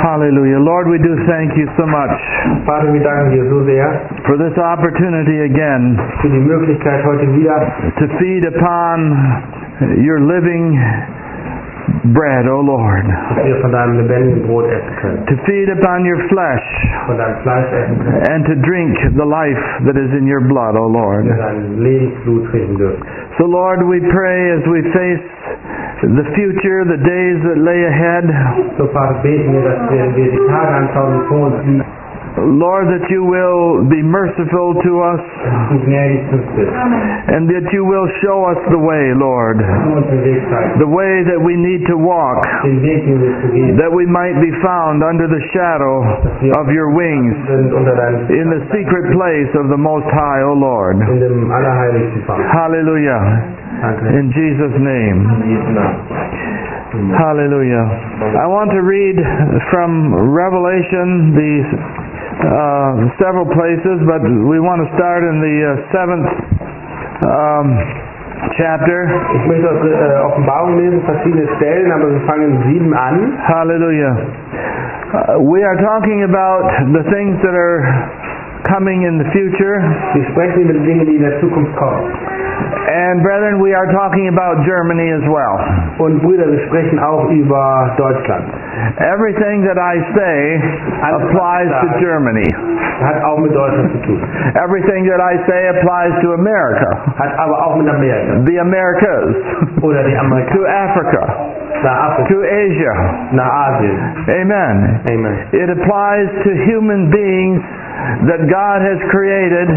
Hallelujah. Lord, we do thank you so much Vater, wir danken dir so sehr for this opportunity again für die Möglichkeit heute wieder, to feed upon your living bread, O Lord. dass wir von deinem lebendigen Brot essen können, To feed upon your flesh von deinem Fleisch essen können, and to drink the life that is in your blood, O Lord. wir dein Lebensblut trinken dürfen. So Lord, we pray as we face the future, the days that lay ahead, So Vater, beten wir, dass wir die Tage anschauen, die vor uns liegen, Lord, that you will be merciful to us dass du gnädig zu uns bist, and that you will show us the way, Lord, du uns den Weg zeigst, the way that we need to walk, den Weg, den wir zu gehen, that we might be found under the shadow of your wings sind unter deinem in the secret place of the Most High, O Lord. in dem Allerheiligsten, Vater. Hallelujah. Danke. In Jesus' name. In Jesu Namen. Hallelujah. I want to read from Revelation several places, but we want to start in the 7th chapter. Ich möchte aus Offenbarung lesen, verschiedene Stellen, aber wir fangen in 7 an. Hallelujah. We are talking about the things that are coming in the future. Wir sprechen über die Dinge, die in der Zukunft kommen. And brethren, we are talking about Germany as well. Und Brüder, wir sprechen auch über Deutschland. Everything that I say applies to Germany. Hat auch mit Deutschland zu tun. Everything that I say applies to America, Hat aber auch mit Amerika. the Americas, Oder die Amerikaner. to Africa, Nach Afrika. to Asia. Nach Asien. Amen. Amen. It applies to human beings that God has created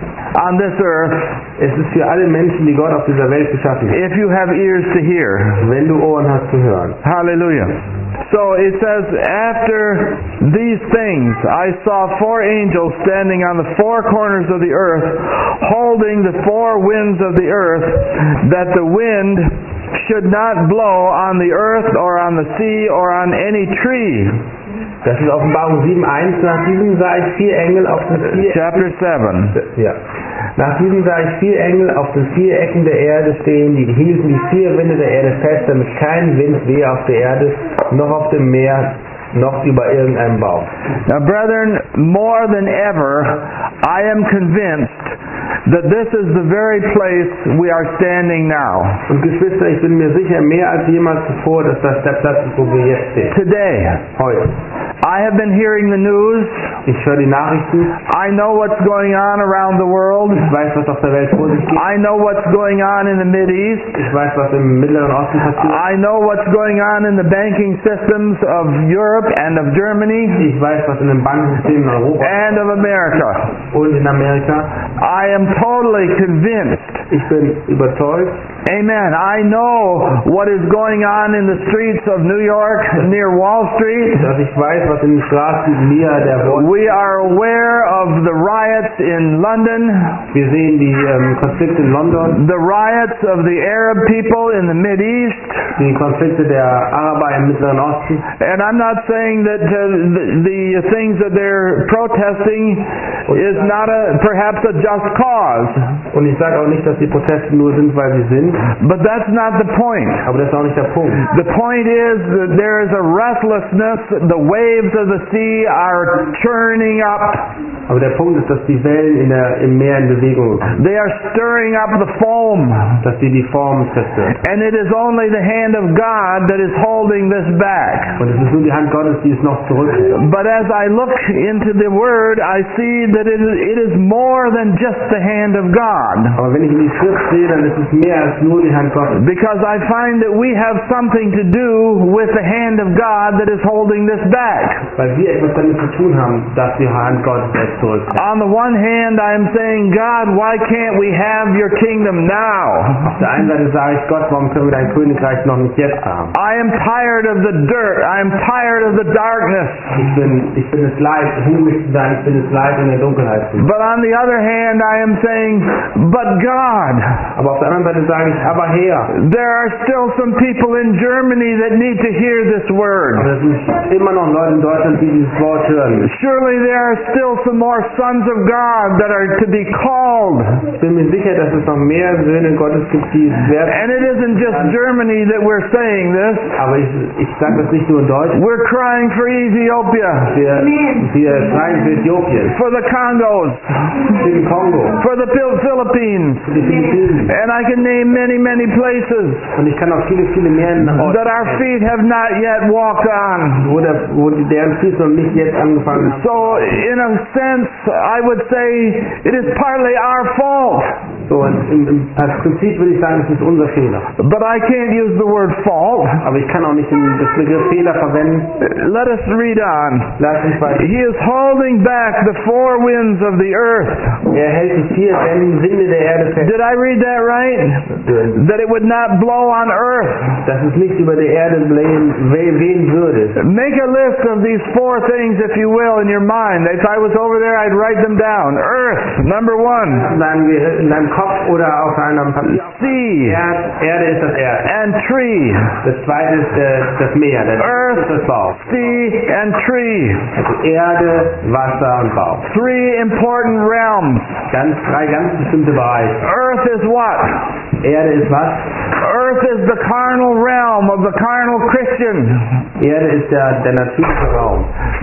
on this earth. Es ist für alle Menschen, die Gott auf dieser Welt geschaffen hat. If you have ears to hear. Wenn du Ohren hast zu hören. Hallelujah. So it says, after these things I saw 4 angels standing on the 4 corners of the earth, holding the 4 winds of the earth, that the wind should not blow on the earth or on the sea or on any tree. Das ist Offenbarung 7,1. Nach diesem sah ich 4 Engel auf den 4 Chapter 7. Ja. Nach diesem sah ich 4 Engel auf den 4 Ecken der Erde stehen, die hielten die 4 Winde der Erde fest, damit kein Wind wehe auf der Erde, noch auf dem Meer, noch über irgendeinem Baum. Now, brethren, more than ever, I am convinced that this is the very place we are standing now. Und Geschwister, ich bin mir sicher, mehr als jemals zuvor, dass das der Platz ist, wo wir jetzt stehen. Today, Heute. I have been hearing the news. Ich höre die Nachrichten. I know what's going on around the world. Ich weiß, was auf der Welt vor sich geht. I know what's going on in the Mideast. Ich weiß, was im Mittleren Osten passiert. I know what's going on in the banking systems of Europe and of Germany Ich weiß, was in den Bankensystemen in Europa and of America. und in Amerika. I am totally convinced. Ich bin überzeugt. Amen. I know what is going on in the streets of New York near Wall Street. Dass ich weiß, was in den Straßen näher der Wall. We are aware of the riots in London, Wir sehen die Konflikte in London, the riots of the Arab people in the Mideast. die Konflikte der Araber im Mittleren Osten. And I'm not saying that the things that they're protesting is not perhaps a just cause. Und ich sage auch nicht, dass die Proteste nur sind, weil sie sind, But that's not the point. aber das ist auch nicht der Punkt. The point is that there is a restlessness. The waves of the sea are churning up. Aber der Punkt ist, dass die Wellen im Meer in Bewegung sind, They are stirring up the foam. dass die Formen zerstören. And it is only the hand of God that is holding this back. Und es ist nur die Hand Gottes, die es noch zurückhält. But as I look into the Word, I see that it is more than just the hand of God. Aber wenn ich in die Schrift sehe, dann ist es mehr als nur die Hand Gottes. Because I find that we have something to do with the hand of God that is holding this back. Weil wir etwas damit zu tun haben, dass die Hand Gottes es zurückhält. On the one hand, I am saying, God, why can't we have your kingdom now? Auf der einen Seite sage ich, Gott, warum können wir dein Königreich noch nicht jetzt haben? I am tired of the dirt. I am tired of the darkness. Ich bin es leid, hungrig zu sein, ich bin es leid, in der Dunkelheit zu sein. But on the other hand, I am saying, but God, Aber auf der anderen Seite sage ich, aber Herr, there are still some people in Germany that need to hear this word. aber es sind immer noch Leute in Deutschland, die dieses Wort hören. Surely there are still some more more sons of God that are to be called. Ich bin mir sicher, dass es noch mehr Söhne Gottes gibt, die es werden. And it isn't just Germany that we're saying this. Aber ich sage das nicht nur in Deutsch. We're crying for Ethiopia, Wir schreien für Äthiopien, for the Congos, für den Kongo, for the Philippines. für die Philippinen. And I can name many, many places Und ich kann auch viele mehr Orte that our feet have not yet walked on. wo deren Füße noch nicht jetzt angefangen haben. So, in a sense, I would say it is partly our fault. So, als Prinzip würde ich sagen, es ist unser Fehler. But I can't use the word fault. Aber ich kann auch nicht das Begriff Fehler verwenden. Let us read on. Lass mich weiter. He is holding back the four winds of the earth. Er hält die vier Winde der Erde fest. Did I read that right? That it would not blow on earth. Dass es nicht über der Erde wehen würde. Make a list of these four things, if you will, in your mind. If I was over there, I'd write them down. Earth, number one. In deinem Kopf oder auf einem Papier. Sea. Erde ist das Erde. And tree. Das zweite ist das Meer. Das Earth, ist das Bauch. sea, and tree. Also Erde, Wasser und Bauch. Three important realms. Drei ganz bestimmte Bereiche. Earth is what? Erde ist was? Earth is the carnal realm of the carnal Christian. Erde ist der natürliche Raum.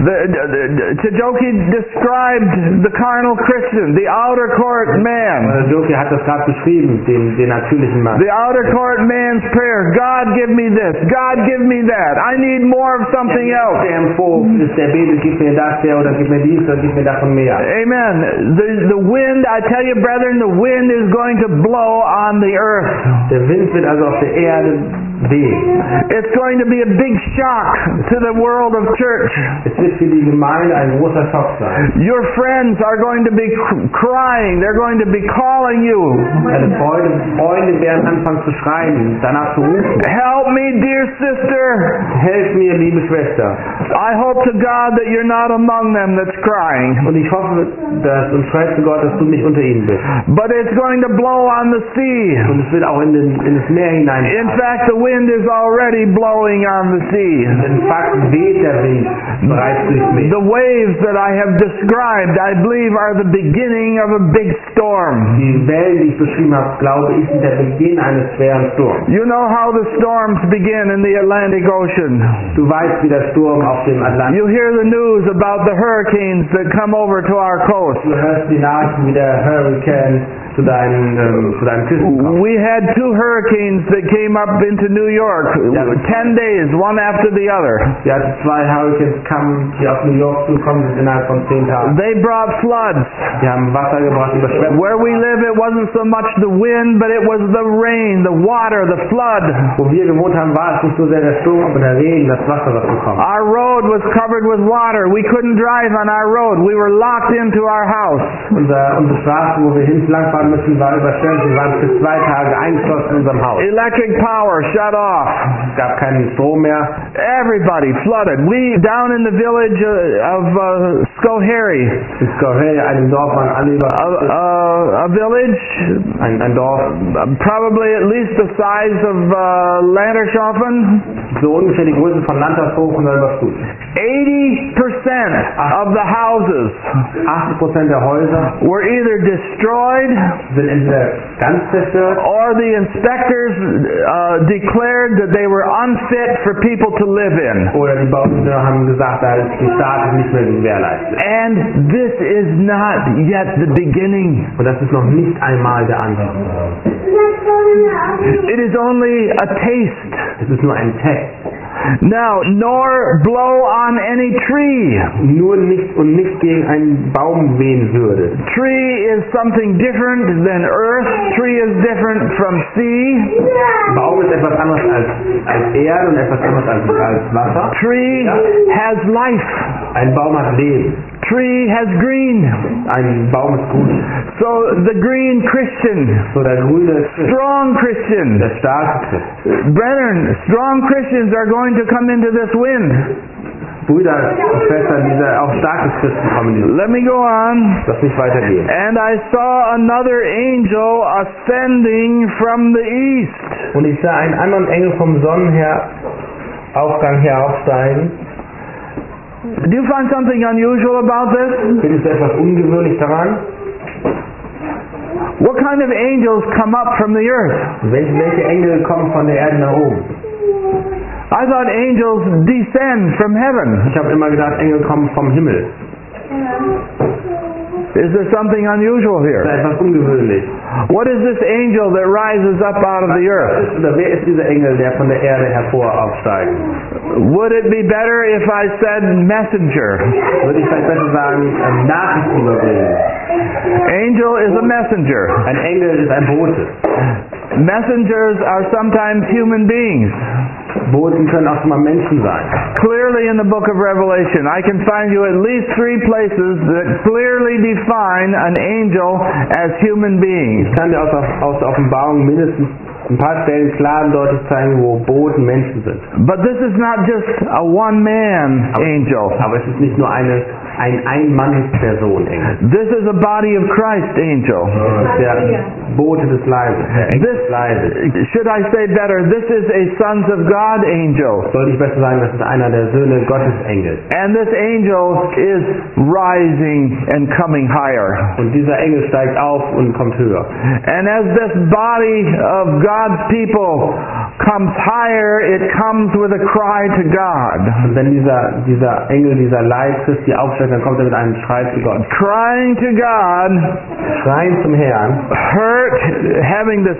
Chijoki described the carnal Christian, the outer court man. Joki hat das gerade beschrieben, den natürlichen Mann. The outer court man's prayer, God give me this, God give me that, I need more of something else. Der im Hof ist, der betet, gib mir das, oder gib mir dies, oder gib mir davon mehr. Amen. The wind, I tell you brethren, the wind is going to blow on the earth. Der Wind wird also auf der Erde wehen. It's going to be a big shock to the world of church. Es wird für die Gemeinde ein großer Schock sein. Your friends are going to be crying. They're going to be calling you. Deine Freunde werden anfangen zu schreien, danach zu rufen. Help me, dear sister. Helf mir, liebe Schwester. I hope to God that you're not among them that's crying. Und ich hoffe, und schreib zu Gott, dass du nicht unter ihnen bist. But it's going to blow on the sea. Und es wird auch in das Meer hinein. In fact, the wind is already blowing on the sea. In Fakt weht der Wind bereits durchs Meer. The waves that I have described, I believe, are the beginning of a big storm. Die Wellen, die ich beschrieben habe, glaube ich, sind der Beginn eines schweren Sturms. You know how the storms begin in the Atlantic Ocean. Du weißt, wie der Sturm auf dem Atlantik. You hear the news about the hurricanes that come over to our coast. Du hörst die Nachrichten, wie der Hurricane zu deinen Küsten kommt. We had two hurricanes that came up into New York, 10 days, one after the other. Wir hatten zwei Hurricanes, die auf New York zukommen sind innerhalb von 10 Tagen. They brought floods. Die haben Wasser gebracht, Überschwemmungen. Where we live, it wasn't so much the wind, but it was the rain, the water, the flood. Wo wir gewohnt haben, war es nicht so sehr der Sturm, aber der Regen, das Wasser, was gekommen. Our road was covered with water. We couldn't drive on our road. We were locked into our house. Unsere Straße, wo wir lang fahren müssen, war überschwemmt. Wir waren für 2 Tage eingeschlossen in unserem Haus. Electric power shut off. Es gab keinen Strom mehr. Everybody flooded. We down in the village of Schoharie. In Schoharie, einem Dorf, waren alle über. A village. Ein Dorf. Probably at least the size of Landershofen. So ungefähr die Größe von Landershofen oder überflutet. 80% of the houses 80% der Häuser were either destroyed sind entweder ganz zerstört or the inspectors declared that they were unfit for people to live in. Oder die Bauingenieur haben gesagt, da ist die Staat nicht mehr gewährleistet. And this is not yet the beginning. Und das ist noch nicht einmal der Anfang. It is only a taste. Es ist nur ein Test. Now, nor blow on any tree. Nur nicht gegen einen Baum wehen würde. Tree is something different than earth. Tree is different from sea. Baum ist etwas anderes als Erde und etwas anderes als Wasser. Tree has life. Ein Baum hat Leben. Tree has green. Ein Baum ist gut. So the green Christian. So der grüne strong Christian. Der starke Christ. Brethren, strong Christians are going to come into this wind. Brüder und Schwestern, diese auch starke Christen kommen. Let me go on. Lass mich weitergehen. And I saw another angel ascending from the east. Und ich sah einen anderen Engel vom Sonnenaufgang heraufsteigen. Do you find something unusual about this? Findest du etwas ungewöhnlich daran? What kind of angels come up from the earth? Welche Engel kommen von der Erde nach oben? I thought angels descend from heaven. Ich habe immer gedacht, Engel kommen vom Himmel. Is there something unusual Das here? ist etwas ungewöhnlich. What is this angel that rises up out of the earth? Wer ist dieser Engel, der von der Erde hervor aufsteigt? Would it be better if I said messenger? Würde ich vielleicht besser sagen, Nachrichten überbringen. Angel is a messenger. Ein Engel ist ein Bote. Messengers are sometimes human beings. Boten können auch schon mal Menschen sein. Clearly in the book of Revelation, I can find you at least 3 places that clearly define an angel as human beings. Ich kann dir aus der Offenbarung mindestens ein paar Stellen klar und deutlich zeigen, wo Boten Menschen sind. But this is not just a one-man angel. Aber es ist nicht nur ein Ein-Mann-Person Engel. This is a body of Christ angel. Das ist der Bote des Leibes, der Engel des Leibes. Should I say better, this is a sons of God angel. Sollte ich besser sagen, das ist einer der Söhne Gottes Engel. And this angel is rising and coming higher. Und dieser Engel steigt auf und kommt höher. And as this body of God's people comes higher, it comes with a cry to God. Und wenn dieser Engel, dieser Leib Christi aufsteigt, dann kommt er mit einem Schrei zu Gott. Crying to God, Schreien zum Herrn, having the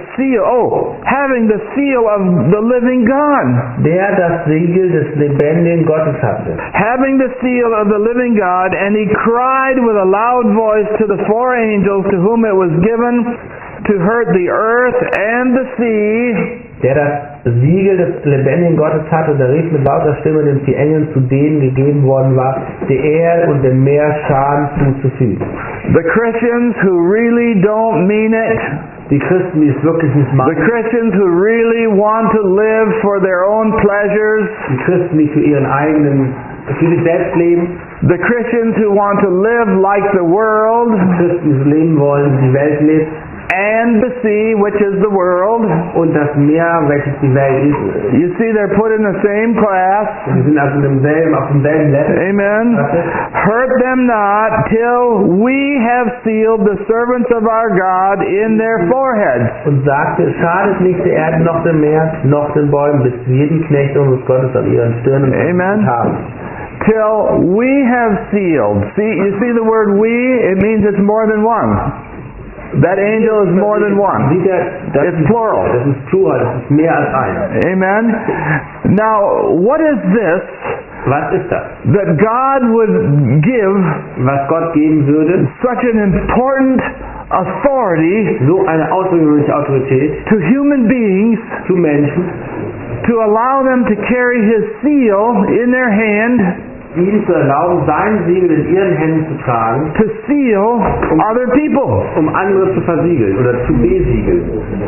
seal of the living God. der das Siegel des lebendigen Gottes hatte. Having the seal of the living God, and he cried with a loud voice to the 4 angels to whom it was given to hurt the earth and the sea. Der das Siegel des lebendigen Gottes hatte, der rief mit lauter Stimme den 4 Engeln, zu denen gegeben worden war, der Erde und dem Meer Schaden zuzufügen. The Christians who really don't mean it. Die Christen, die es wirklich nicht The machen. Christians who really want to live for their own pleasures. Die Christen, die für sich selbst leben. The Christians who want to live like the world. Die Christen, die so leben wollen, wie die Welt lebt. And the sea, which is the world. Und das Meer, welches die Welt ist. You see, they're put in the same class. Wir sind also auf demselben Level. Amen. Hurt them not till we have sealed the servants of our God in their foreheads. Und sagte, schadet nicht der Erde noch dem Meer, noch den Bäumen, bis jeden Knecht unseres Gottes an ihren Stirnen Amen. haben. Till we have sealed. You see the word we? It means it's more than one. That angel is more than one. It's plural. Das ist plural, das ist mehr als einer. Amen. Now, what is this Was ist das? that God would give Was Gott geben würde, such an important authority so eine außergewöhnliche Autorität to human beings zu Menschen, to allow them to carry His seal in their hand ihnen zu erlauben, sein Siegel in ihren Händen zu tragen, to seal other people? andere zu versiegeln oder zu besiegeln.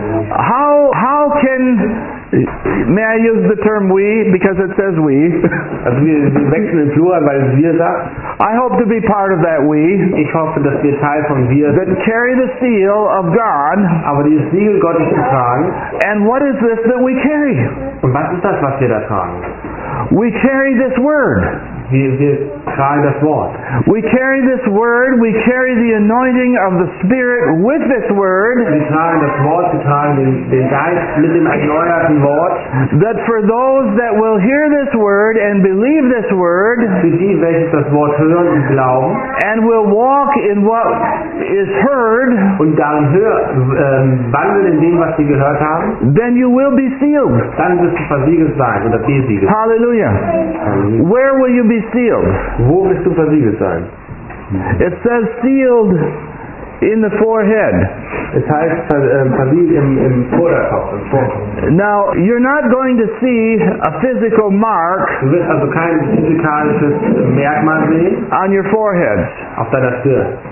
How can, may I use the term we because it says we? Also wir wechseln in Plural, weil es wir sagt. I hope to be part of that we Ich hoffe, dass wir Teil von wir that sind. carry the seal of God. Aber dieses Siegel Gottes zu tragen, And what is this that we carry? und was ist das, was wir da tragen? We carry this word. Wir tragen das Wort. We carry this word. We carry the anointing of the Spirit with this word. Wir tragen das Wort, wir tragen den Geist mit dem erneuerten Wort. That for those that will hear this word and believe this word Für die, welche das Wort hören und glauben and will walk in what is heard, und darin wandeln in dem, was sie gehört haben, then you will be sealed. dann wirst du versiegelt sein oder besiegelt. Hallelujah. Where will you be sealed? Wo wirst du versiegelt sein? It says sealed in the forehead. Es heißt versiegelt im Vorderkopf, im Vorkopf. Now, you're not going to see a physical mark Du wirst also kein physikalisches Merkmal sehen on your foreheads. auf deiner Stirn.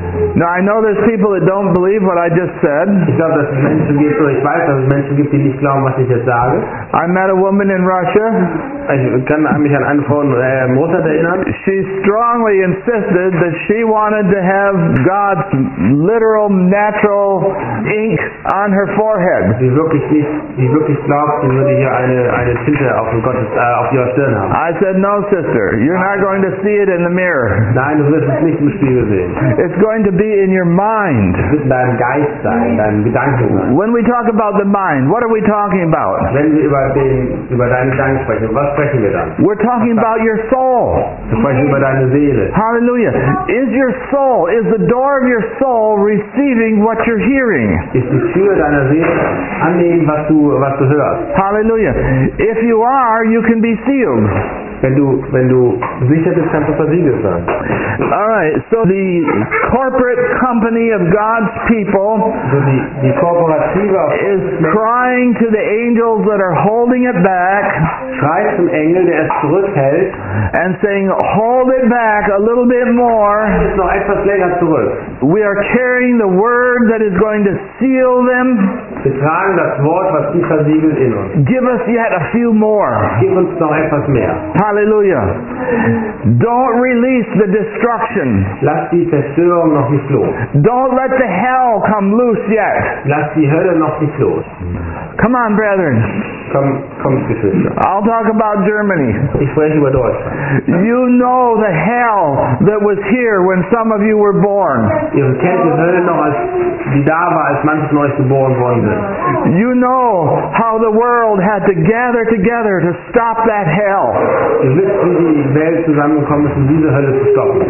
Now I know there's people that don't believe what I just said. Ich glaube, dass es Menschen gibt, oder ich weiß, dass es Menschen gibt, die nicht glauben, was ich jetzt sage. I met a woman in Russia. Ich kann mich an eine Frau in Russland erinnern. She strongly insisted that she wanted to have God's literal, natural ink on her forehead. Die wirklich glaubt, sie würde hier eine Tinte auf ihrer Stirn haben. I said, no, sister, you're not going to see it in the mirror. Nein, du wirst es nicht im Spiegel sehen. It's going to be in your mind. Es wird in deinem Geist sein, in deinen Gedanken sein. When we talk about the mind, what are we talking about? Wenn wir über deine Gedanken sprechen, was sprechen wir dann? We're talking about your soul. Wir sprechen über deine Seele. Hallelujah. Is the door of your soul receiving what you're hearing? Ist die Tür deiner Seele annehmen, was du hörst? Hallelujah. If you are, you can be sealed. Wenn du sicher bist, kannst du versiegelt sein. Alright, so the corporate company of God's people So die Kooperative is crying to the angels that are holding it back schreit zum Engel, der es zurückhält, and saying, hold it back a little bit more. ist noch etwas länger zurück. We are carrying the word that is going to seal them. Wir tragen das Wort, was sie versiegelt, in uns. Give us yet a few more. Gib uns noch etwas mehr. Hallelujah. Don't release the destruction. Lass die Zerstörung noch nicht los. Don't let the hell come loose yet. Lass die Hölle noch nicht los. Come on, brethren. Kommt, Geschwister. I'll talk about Germany. Ich spreche über Deutschland. You know the hell that was here when some of you were born. Ihr kennt die Hölle noch, die da war, als manche von euch geboren worden sind. You know how the world had to gather together to stop that hell. Ihr wisst, wie die Welt zusammengekommen ist, um diese Hölle zu stoppen.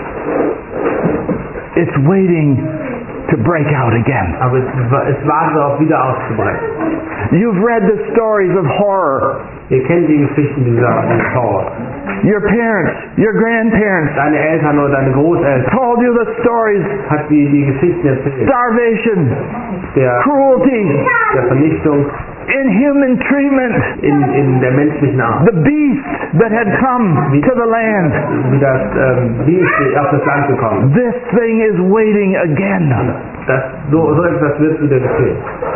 It's waiting to break out again. Aber es wartet darauf, wieder auszubrechen. You've read the stories of horror. Ihr kennt die Geschichten dieser Horror. Your parents, your grandparents Deine Eltern oder deine Großeltern told you the stories. hat die Geschichten erzählt. Starvation, Der cruelty, Vernichtung inhuman treatment, in der menschlichen Art. the beast that had come to the land. Wie das Biest auf das Land gekommen. This thing is waiting again. So etwas wird wieder geschehen.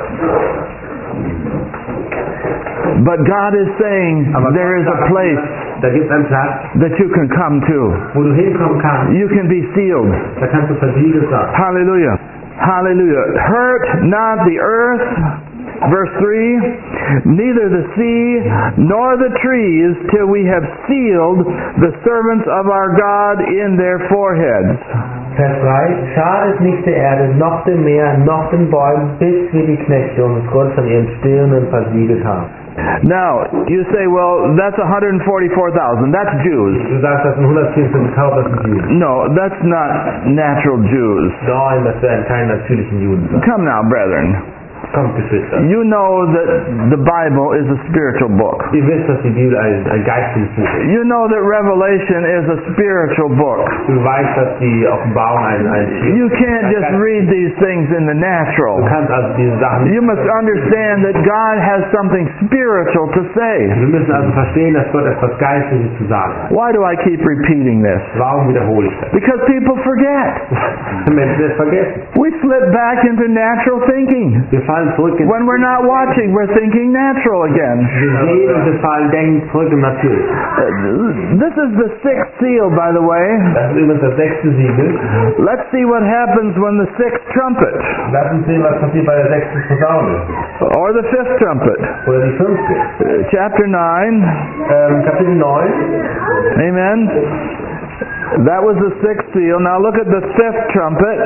But God is saying there is a place Da gibt es einen Platz, that you can come to. wo du hinkommen kannst. You can be sealed. Da kannst du versiegelt sein. Hallelujah. Hallelujah. Hurt not the earth. Verse 3, neither the sea nor the trees till we have sealed the servants of our God in their foreheads. Vers 3, schadet nicht der Erde, noch dem Meer, noch den Bäumen, bis wir die Knechte um das Grund von ihren Stirnen versiegelt haben. Now, you say, well, that's 144,000. That's Jews. Du sagst, das sind 144.000 Juden. No, that's not natural Jews. Nein, das werden keine natürlichen Juden sein. Come now, brethren. Kommt, Geschwister. You know that the Bible is a spiritual book. Ihr wisst, dass die Bibel ein geistliches Buch ist. You know that Revelation is a spiritual book. Du weißt, dass die Offenbarung ein You can't just read these things in the natural. Du kannst also diese Sachen You must understand that God has something spiritual to say. Wir müssen also verstehen, dass Gott etwas Geistliches zu sagen hat. Why do I keep repeating this? Warum wiederhole ich das? Because people forget. Menschen das vergessen. We slip back into natural thinking. Wir fallen zurück in When we're not watching, we're thinking natural again. wir sehen und wir fallen denken zurück im Natürlich. This is the sixth seal, by the way. Das ist übrigens das 6. Siegel. Let's see what happens when the sixth trumpet, Lass uns sehen, was passiert bei der 6. Posaune. or the fifth trumpet. Oder die 5. Chapter 9. Kapitel 9. Amen. That was the sixth seal. Now look at the fifth trumpet.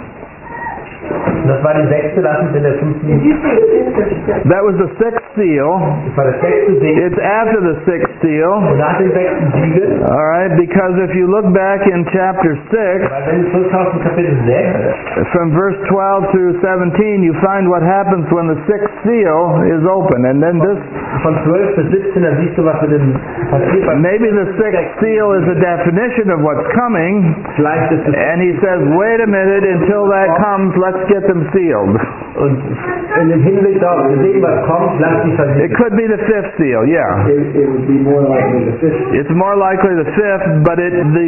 Das war die 6. Lass uns in der 5. That was the sixth seal. Das war das 6. Siegel. It's after the sixth seal. Und nach dem 6. Siegel, Alright, because if you look back in chapter 6, weil wenn du zurückschaust in Kapitel 6, from verse 12 through 17, you find what happens when the sixth seal is open, and then this, Von 12 bis 17, da siehst du, was mit dem passiert. maybe the sixth seal is a definition of what's coming, Vielleicht ist es, and he says, wait a minute, until that comes, let's get them sealed. und in dem Hinblick darauf, wir sehen, was kommt, lass dich It versiegelt. could be the fifth seal, yeah. It would be more likely the fifth. It's more likely the fifth, but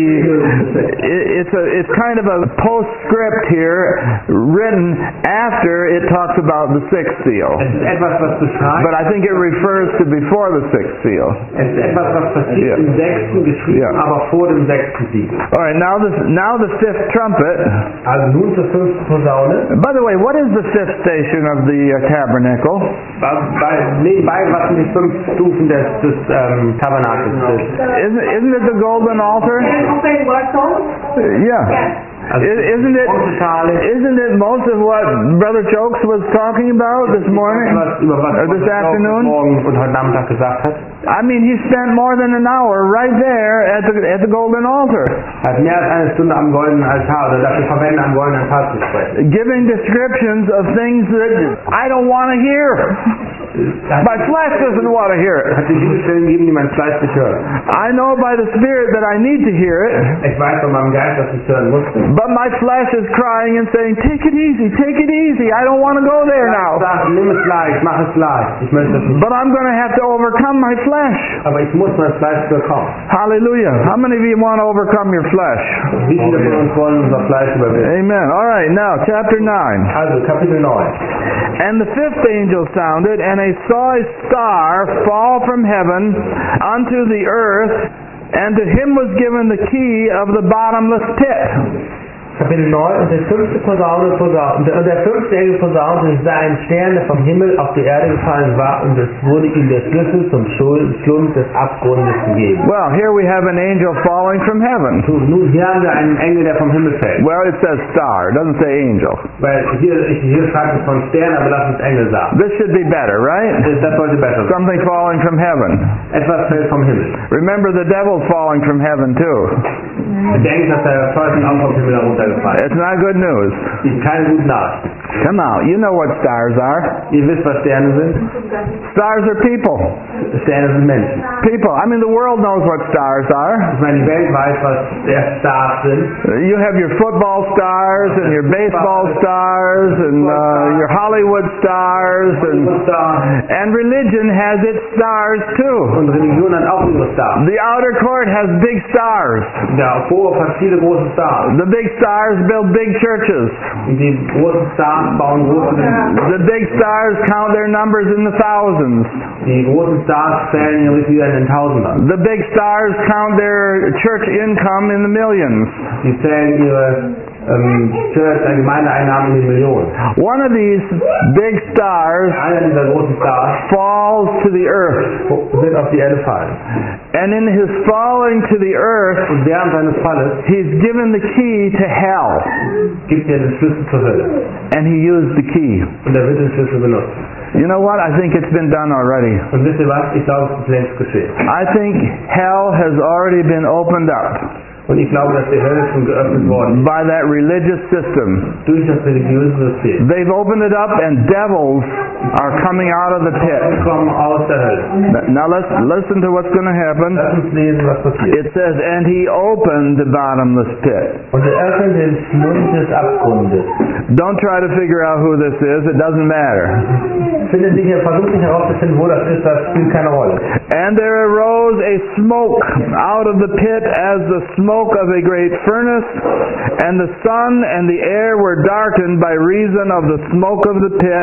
it's kind of a postscript here, written after it talks about the sixth seal. Es ist etwas, was beschreibt, But I think it refers to before the sixth seal. es ist etwas, was passiert Yeah. im 6. geschrieben, Yeah. aber vor dem 6. Siegel. All right, now the fifth trumpet. Also nun zur 5. Posaune. By the way, what is the fifth station of the tabernacle? Nebenbei, was sind die 5 Stufen des Tabernakels? Isn't it the golden altar? Open what song? Yeah. Also, Isn't it most of what Brother Jokes was talking about this morning? über was Or this afternoon? morgen und heute Nachmittag gesagt hat? I mean, he spent more than an hour right there at the golden altar, Er hat mehr als eine Stunde am goldenen Altar oder dafür verwendet, am goldenen Altar zu sprechen. giving descriptions of things that I don't want to hear. My flesh doesn't want to hear Er it. hat die Bibelstellen gegeben, die mein Fleisch nicht hört. I know by the Spirit that I need to hear it, Ich weiß von meinem Geist, dass ich hören musste. but my flesh is crying and saying, take it easy, take it easy. I don't want to go there now. Sag, nimm es leicht, mach es leicht. Ich möchte das nicht. But I'm going to have to overcome my flesh. Aber ich muss mein Fleisch bekommen. Hallelujah. How many of you want to overcome your flesh? Wie viele von uns wollen unser Fleisch überwinden? Amen. All right, now, chapter 9. Also, Kapitel 9. And the fifth angel sounded, and I saw a star fall from heaven unto the earth, and to him was given the key of the bottomless pit. Kapitel 9 und der 5. Posaune, und der 5. Engel posaunte, und ich sah einen Stern, der vom Himmel auf die Erde gefallen war, und es wurde ihm der Schlüssel zum Schlund des Abgrundes gegeben. Well, here we have an angel falling from heaven. Nun, hier haben wir einen Engel, der vom Himmel fällt. Well, it says star, it doesn't say angel. Weil hier schreibt es von Stern, aber lass uns Engel sagen. This should be better, right? Das sollte besser sein. Something falling from heaven. Etwas fällt vom Himmel. Remember, the devil's falling from heaven too. Denkt, dass der Teufel auch vom Himmel heruntergefallen ist. It's not good news. Ist keine gute Nachricht. Come on, you know what stars are. Ihr wisst, was Sterne sind? Stars are people. Sterne sind Menschen. People. I mean, the world knows what stars are. Ich meine, die Welt weiß, was Stars sind. You have your football stars and your baseball stars and your Hollywood stars and religion has its stars too. Und Religion hat auch ihre Stars. The outer court has big stars. Der Vorhof hat viele große Stars. The big stars build big churches. Und die großen Stars bauen große Kirchen. The big stars count their numbers in the thousands. Die großen Stars zählen ihre Mitglieder in den Tausendern. The big stars count their church income in the millions. Die zählen ihre Gemeindeeinnahmen in den Millionen. One of these big stars Einer dieser großen Stars falls to the earth. wird auf die Erde fallen. And in his falling to the earth, Und während seines Falles he's given the key to hell. gibt er den Schlüssel zur Hölle. And he used the key. Und er wird den Schlüssel benutzt. You know what? I think it's been done already. Und wisst ihr was? Ich glaube, es ist längst geschehen. I think hell has already been opened up Und ich glaube, dass die Hölle schon geöffnet worden by that religious system. ist. Durch das religiöse System. They've opened it up and devils are coming out of the Sie pit. kommen aus der Hölle. Now let's listen to what's going to happen. Lass uns lesen, was passiert. It says, and he opened the bottomless pit. Und er öffnet den Schlund des Abgrundes. Don't try to figure out who this is. It doesn't matter. Versucht nicht herauszufinden, wo das ist, das spielt keine Rolle. And there arose a smoke out of the pit as the smoke of a great furnace, and the sun and the air were darkened by reason of the smoke of the pit.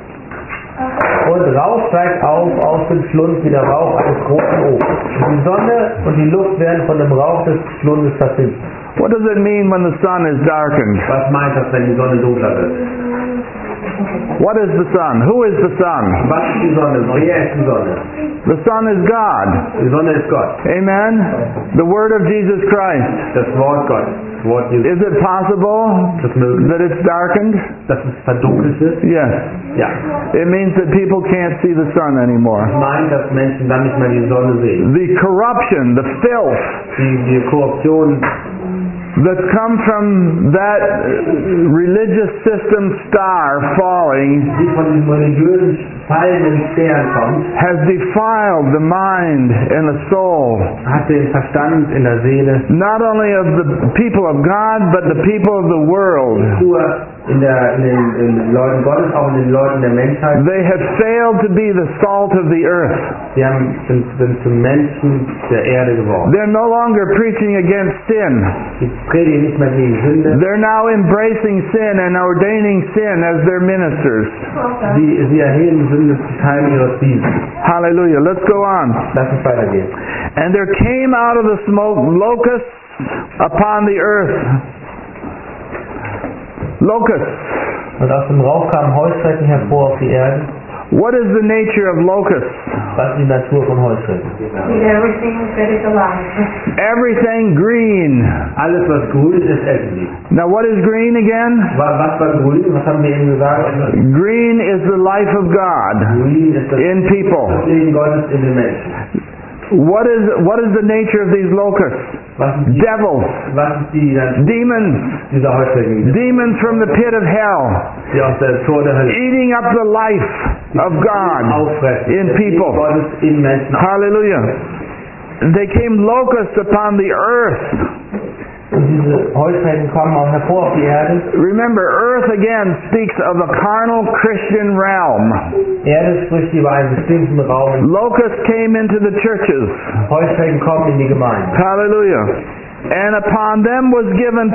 Und Rauch steigt auf aus dem Schlund wie der Rauch eines großen Ofens. Die Sonne und die Luft werden von dem Rauch des Schlundes verfinstert. What does it mean when the sun is darkened? Was meint das, wenn die Sonne dunkler wird? What is the sun? Who is the sun? Was ist die Sonne? Wer ist die Sonne? The sun is God. Die Sonne ist Gott. Amen? The word of Jesus Christ. Das Wort Gottes. Das Wort Jesus. Is it possible Ist es möglich, that it's darkened? dass es verdunkelt ist? Yes. Ja. It means that people can't see the sun anymore. Das meint, dass Menschen dann nicht mehr die Sonne sehen. The corruption, the filth, Die Korruption, that come from that religious system star falling die von diesem religiösen fallenden Stern kommt, has defiled the mind and the soul, hat den Verstand in der Seele, not only of the people of God, but the people of the world. nur in den Leuten Gottes, auch in den Leuten der Menschheit. They have failed to be the salt of the earth. Sie sind zum Menschen der Erde geworden. They're no longer preaching against sin. Sie predigen nicht mehr gegen Sünde. They're now embracing sin and ordaining sin as their ministers. Sie erheben Sünde zu Teil ihres Dienstes. Hallelujah. Let's go on. Lass uns weitergehen. And there came out of the smoke locusts upon the earth. Locusts. Und aus dem Rauch kamen Heuschrecken hervor auf die Erde. What is the nature of locusts? Was ist die Natur von Heuschrecken? Eat everything that is alive. Everything green. Alles, was grün ist, essen sie. Now what is green again? Was war grün? Was haben wir eben gesagt? Green is the life of God Grün ist das in people. Leben Gottes in den Menschen. What is the nature of these locusts? Was ist Devils, die demons, dieser Heuschrecken, demons from the pit of hell, die aus der Tor der Hölle eating up the life of God auffressen, in das Leben people. Gottes in Menschen. Hallelujah. They came locusts upon the earth. Und diese Heuschrecken kommen auch hervor auf die Erde. Remember, earth again speaks of a carnal Christian realm. Erde spricht über einen bestimmten Raum. Locusts came into the churches. Heuschrecken kommen in die Gemeinde. Hallelujah. And upon them was given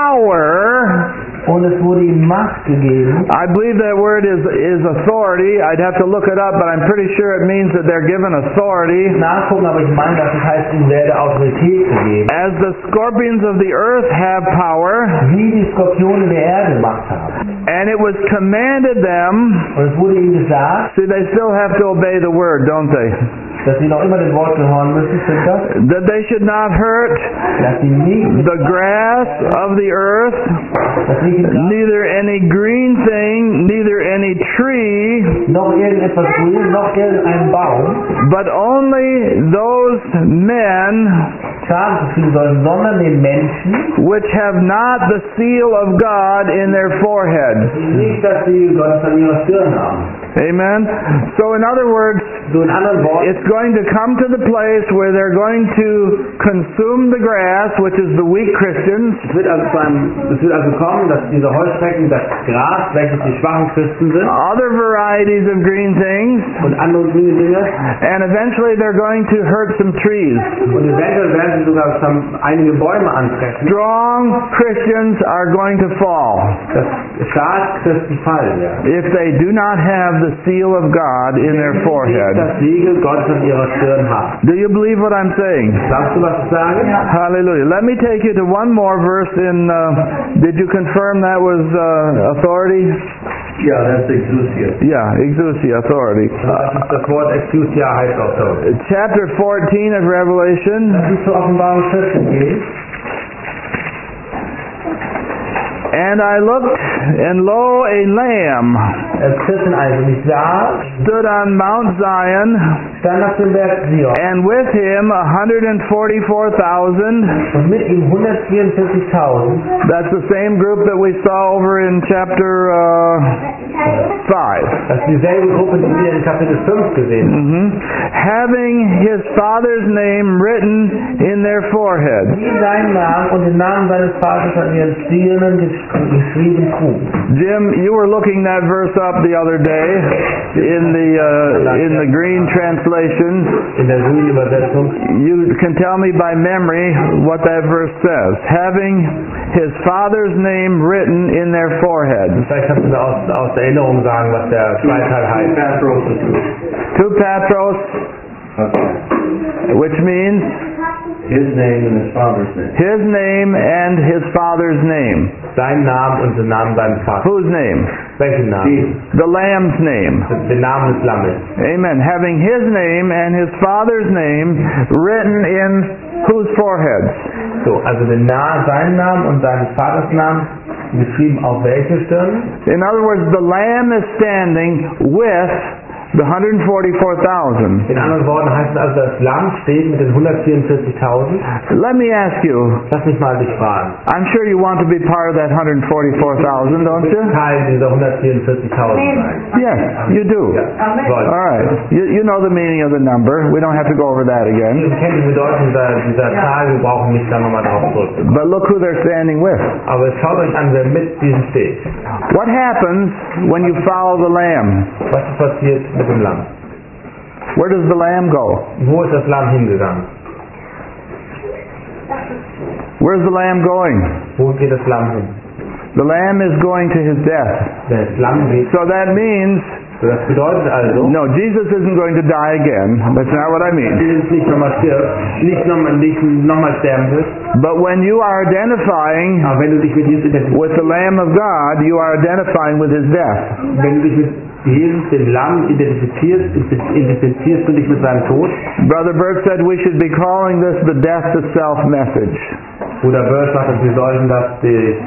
power. Und es wurde ihnen Macht gegeben. I believe that word is authority. I'd have to look it up, but I'm pretty sure it means that they're given authority. Nachgucken, aber ich meine, dass es heißt, ihnen werde Autorität gegeben. As the scorpions of the earth have power, Wie die Skorpione der Erde Macht haben. and it was commanded them, Und es wurde ihnen gesagt, see, they still have to obey the word, don't they? dass sie noch immer den Wort gehören müssen, stimmt das? That they should not hurt Dass sie nicht the grass of the earth, dass sie neither any green thing, neither any tree, noch irgendetwas grün, noch irgendein Baum but only those men Schaden zufügen sollen, sondern den Menschen, which have not the seal of God in their forehead. nicht, dass sie Gottes an ihrer Stirn haben. Amen? So in other words, So in anderen Worten, it's going to come to the place where they're going to consume the grass, which is the weak Christians, es wird also kommen, dass diese Heuschrecken das Gras, welches die schwachen Christen sind, other varieties of green things, und andere grüne Dinge, and eventually they're going to hurt some trees. und eventuell werden sie sogar einige Bäume antreffen, Strong Christians are going to fall dass Staatschristen fallen werden. if they do not have the seal of God in their forehead. Das Siegel Gottes an ihrer Stirn haben. Do you believe what I'm saying? Sagst du, was ich sage? Hallelujah. Let me take you to one more verse in, did you confirm that was authority? Yeah, that's exousia. Yeah, exousia, authority. Das Wort Exousia heißt auch so. Chapter 14 of Revelation. Lass uns zur Offenbarung 14 gehen. And I looked, and lo, a lamb 14 also. Und ich sah, stood on Mount Zion, stand auf dem Berg Zion. and with him 144,000. Und mit ihm 144.000. That's the same group that we saw over in chapter 5. Das ist dieselbe Gruppe, die wir in Kapitel 5 gesehen haben. Having his father's name written in their foreheads. Die seinen Namen und den Namen seines Vaters an ihren Stirnen geschrieben trugen. Jim, you were looking that verse up the other day in the green translation. In der grünen Übersetzung. You can tell me by memory what that verse says. Having his father's name written in their foreheads. Vielleicht kannst du mir aus der Erinnerung sagen, was der Zweiteil heißt. To Patros, which means His name and his father's name. his name and his father's name. Sein Namen und den Namen seines Vaters. Whose name? Welchen Namen? The Lamb's name. Den Namen des Lammes. Amen. Having his name and his father's name written in whose foreheads? So, also seinen Namen und seines Vaters Namen geschrieben auf welche Stirn? In other words, the Lamb is standing with the 144,000. In anderen Worten heißt es also, das Lamm steht mit den 144.000. Let me ask you, Lass mich mal dich fragen. I'm sure you want to be part of that 144,000, don't you? Teil dieser 144.000 sein. Yes, you do. Ja. Soll. All right. You know the meaning of the number. We don't have to go over that again. Wir kennen die Bedeutung dieser Zahl, wir brauchen nicht da nochmal drauf zurückzukommen. But look who they're standing with. Aber schaut euch an, wer mit diesem steht. What happens when you follow the Lamb? Was ist passiert mit dem Lamm? Where does the Lamb go? Wo ist das Lamm hingegangen? Where's the Lamb going? Wo geht das Lamm hin? The Lamb is going to his death. Das Lamm geht. So that means, Das bedeutet also, no, Jesus isn't going to die again. That's not what I mean. Jesus nicht nochmal stirbt, nicht nochmal sterben wird. But when you are identifying Aber wenn du dich mit Jesus identifizierst, with the Lamb of God, you are identifying with his death. wenn du dich mit Jesus, dem Lamm, identifizierst du dich mit seinem Tod. Brother Bert said we should be calling this the death to self message. Bruder Böll sagt, wir sollten das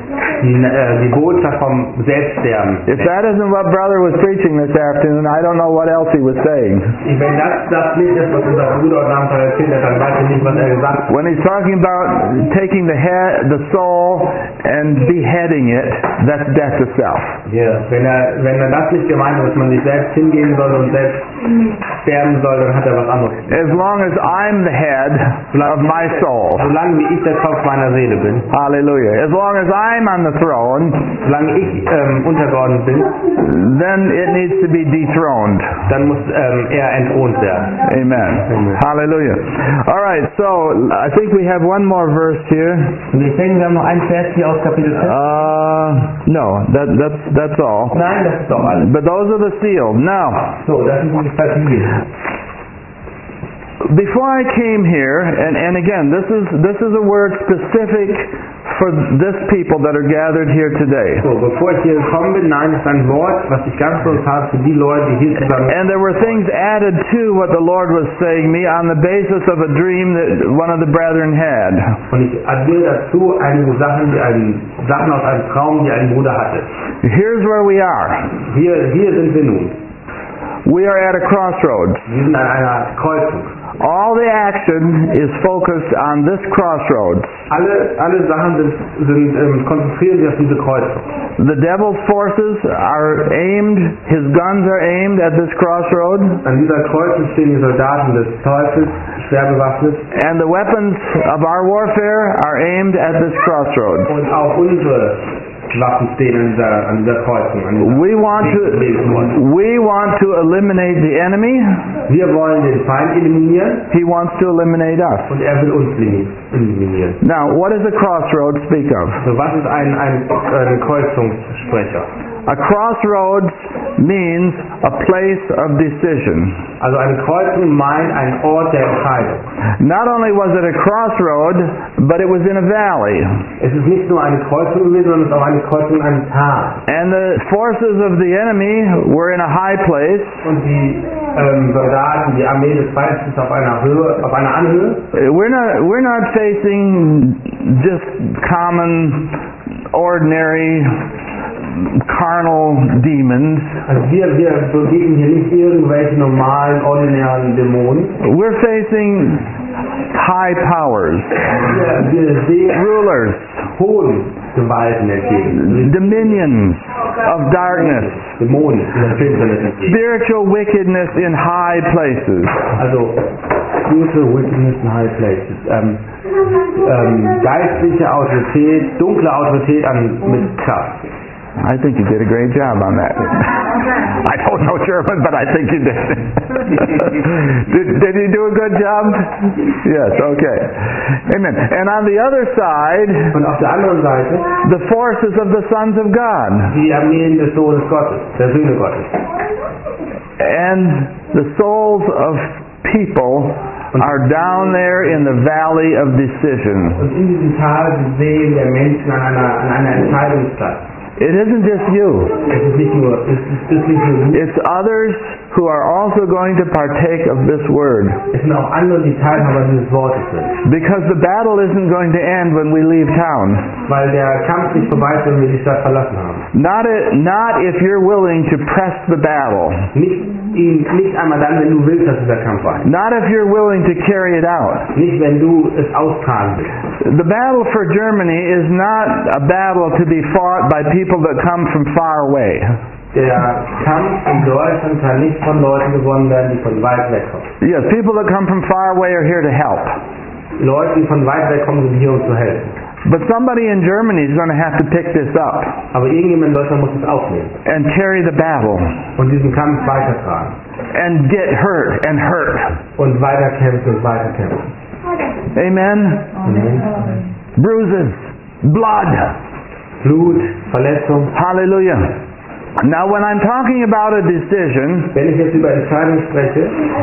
die Botschaft vom Selbststerben. If that isn't what Brother was preaching this afternoon, I don't know what else he was saying. Wenn das nicht ist, was unser Bruder heute Abend erzählt hat, dann weiß ich nicht, was er gesagt hat. When he's talking about taking the soul and beheading it, that's death to self. Ja. Wenn er das nicht gemeint hat, dass man sich selbst hingehen soll und selbst sterben soll, dann hat er was anderes. As long as I'm the head of my soul. Solange wie ich der Kopf meiner Seele bin, Hallelujah. As long as I'm on the throne, solange ich untergeordnet bin, then it needs to be dethroned. dann muss er entthront werden. Amen. Hallelujah. All right, so I think we have one more verse here. Und ich denke, wir haben noch einen Vers hier aus Kapitel 5. No, that's all. Nein, das ist doch alles. But those are the sealed. Now, So, das sind die Vertiefungen. before I came here, and again, this is a word specific for this people that are gathered here today. So, bevor ich hier gekommen bin, nein, das ist ein Wort, was ich ganz besonders habe für die Leute, die hier zusammen sind. And there were things added to what the Lord was saying me on the basis of a dream that one of the brethren had. Und ich addiere dazu einige Sachen aus einem Traum, die ein Bruder hatte. Here's where we are. Hier sind wir nun. We are at a crossroads. Wir sind an einer Kreuzung. All the action is focused on this crossroads. Alle Sachen konzentrieren sich auf diese Kreuzung. The devil's forces are aimed, his guns are aimed at this crossroad, An dieser Kreuzung stehen die Soldaten des Teufels, schwer bewaffnet. and the weapons of our warfare are aimed at this crossroad. Und auch unsere Waffen stehen an dieser Kreuzung. We want to eliminate the enemy. Wir wollen den Feind eliminieren He wants to eliminate us. und er will uns eliminieren. Now, what does a crossroad speak of? So, was ist ein Kreuzungssprecher? A crossroads means a place of decision. Also eine Kreuzung meint ein Ort der Entscheidung. Not only was it a crossroad, but it was in a valley. Es ist nicht nur eine Kreuzung gewesen, sondern es ist auch eine Kreuzung in einem Tal. And the forces of the enemy were in a high place. Und die Soldaten, die Armee des Feindes ist auf einer Anhöhe. We're not facing just common, ordinary, carnal demons. Also wir begegnen hier nicht irgendwelche normalen, ordinären Dämonen. We're facing high powers, Wir sehen rulers, hohen Gewalten entgegen. dominions of darkness, Dämonen in der Finsternis entgegen. spiritual wickedness in high places. Also spiritual wickedness in high places. Geistliche Autorität, dunkle Autorität mit Kraft. I think you did a great job on that. I don't know German, but I think you did. Did you do a good job? Yes, okay. Amen. And on the other side, Und auf der anderen Seite the forces of the sons of God. die Armeen des Sohnes Gottes, der Söhne Gottes. And the souls of people are down there in the valley of decision. Und in diesem Tal sind Seelen der Menschen an einer Entscheidungsplatz. It isn't just you. Es ist nicht nur du, It's others who are also going to partake of this word. Es sind auch andere, die Teilhaber dieses Wortes sind. Because the battle isn't going to end when we leave town. Weil der Kampf nicht vorbei ist, wenn wir die Stadt verlassen haben. Not if you're willing to press the battle. Nicht einmal dann, wenn du willst, dass dieser Kampf war. Not if you're willing to carry it out. Nicht, wenn du es austragen willst. The battle for Germany is not a battle to be fought by people that come from far away. Der Kampf in Deutschland kann nicht von Leuten gewonnen werden, die von weit weg kommen. Yes, people that come from far away are here to help. Leute, die von weit weg kommen, sind hier, um zu helfen. But somebody in Germany is going to have to pick this up Aber irgendjemand in Deutschland muss es aufnehmen and carry the battle und diesen Kampf weitertragen. and get hurt and hurt. Und weiterkämpfen und weiterkämpfen. Amen? Bruises, blood. Blut, Verletzung. Hallelujah. Now when I'm talking about a decision, Wenn ich jetzt über Entscheidungen spreche,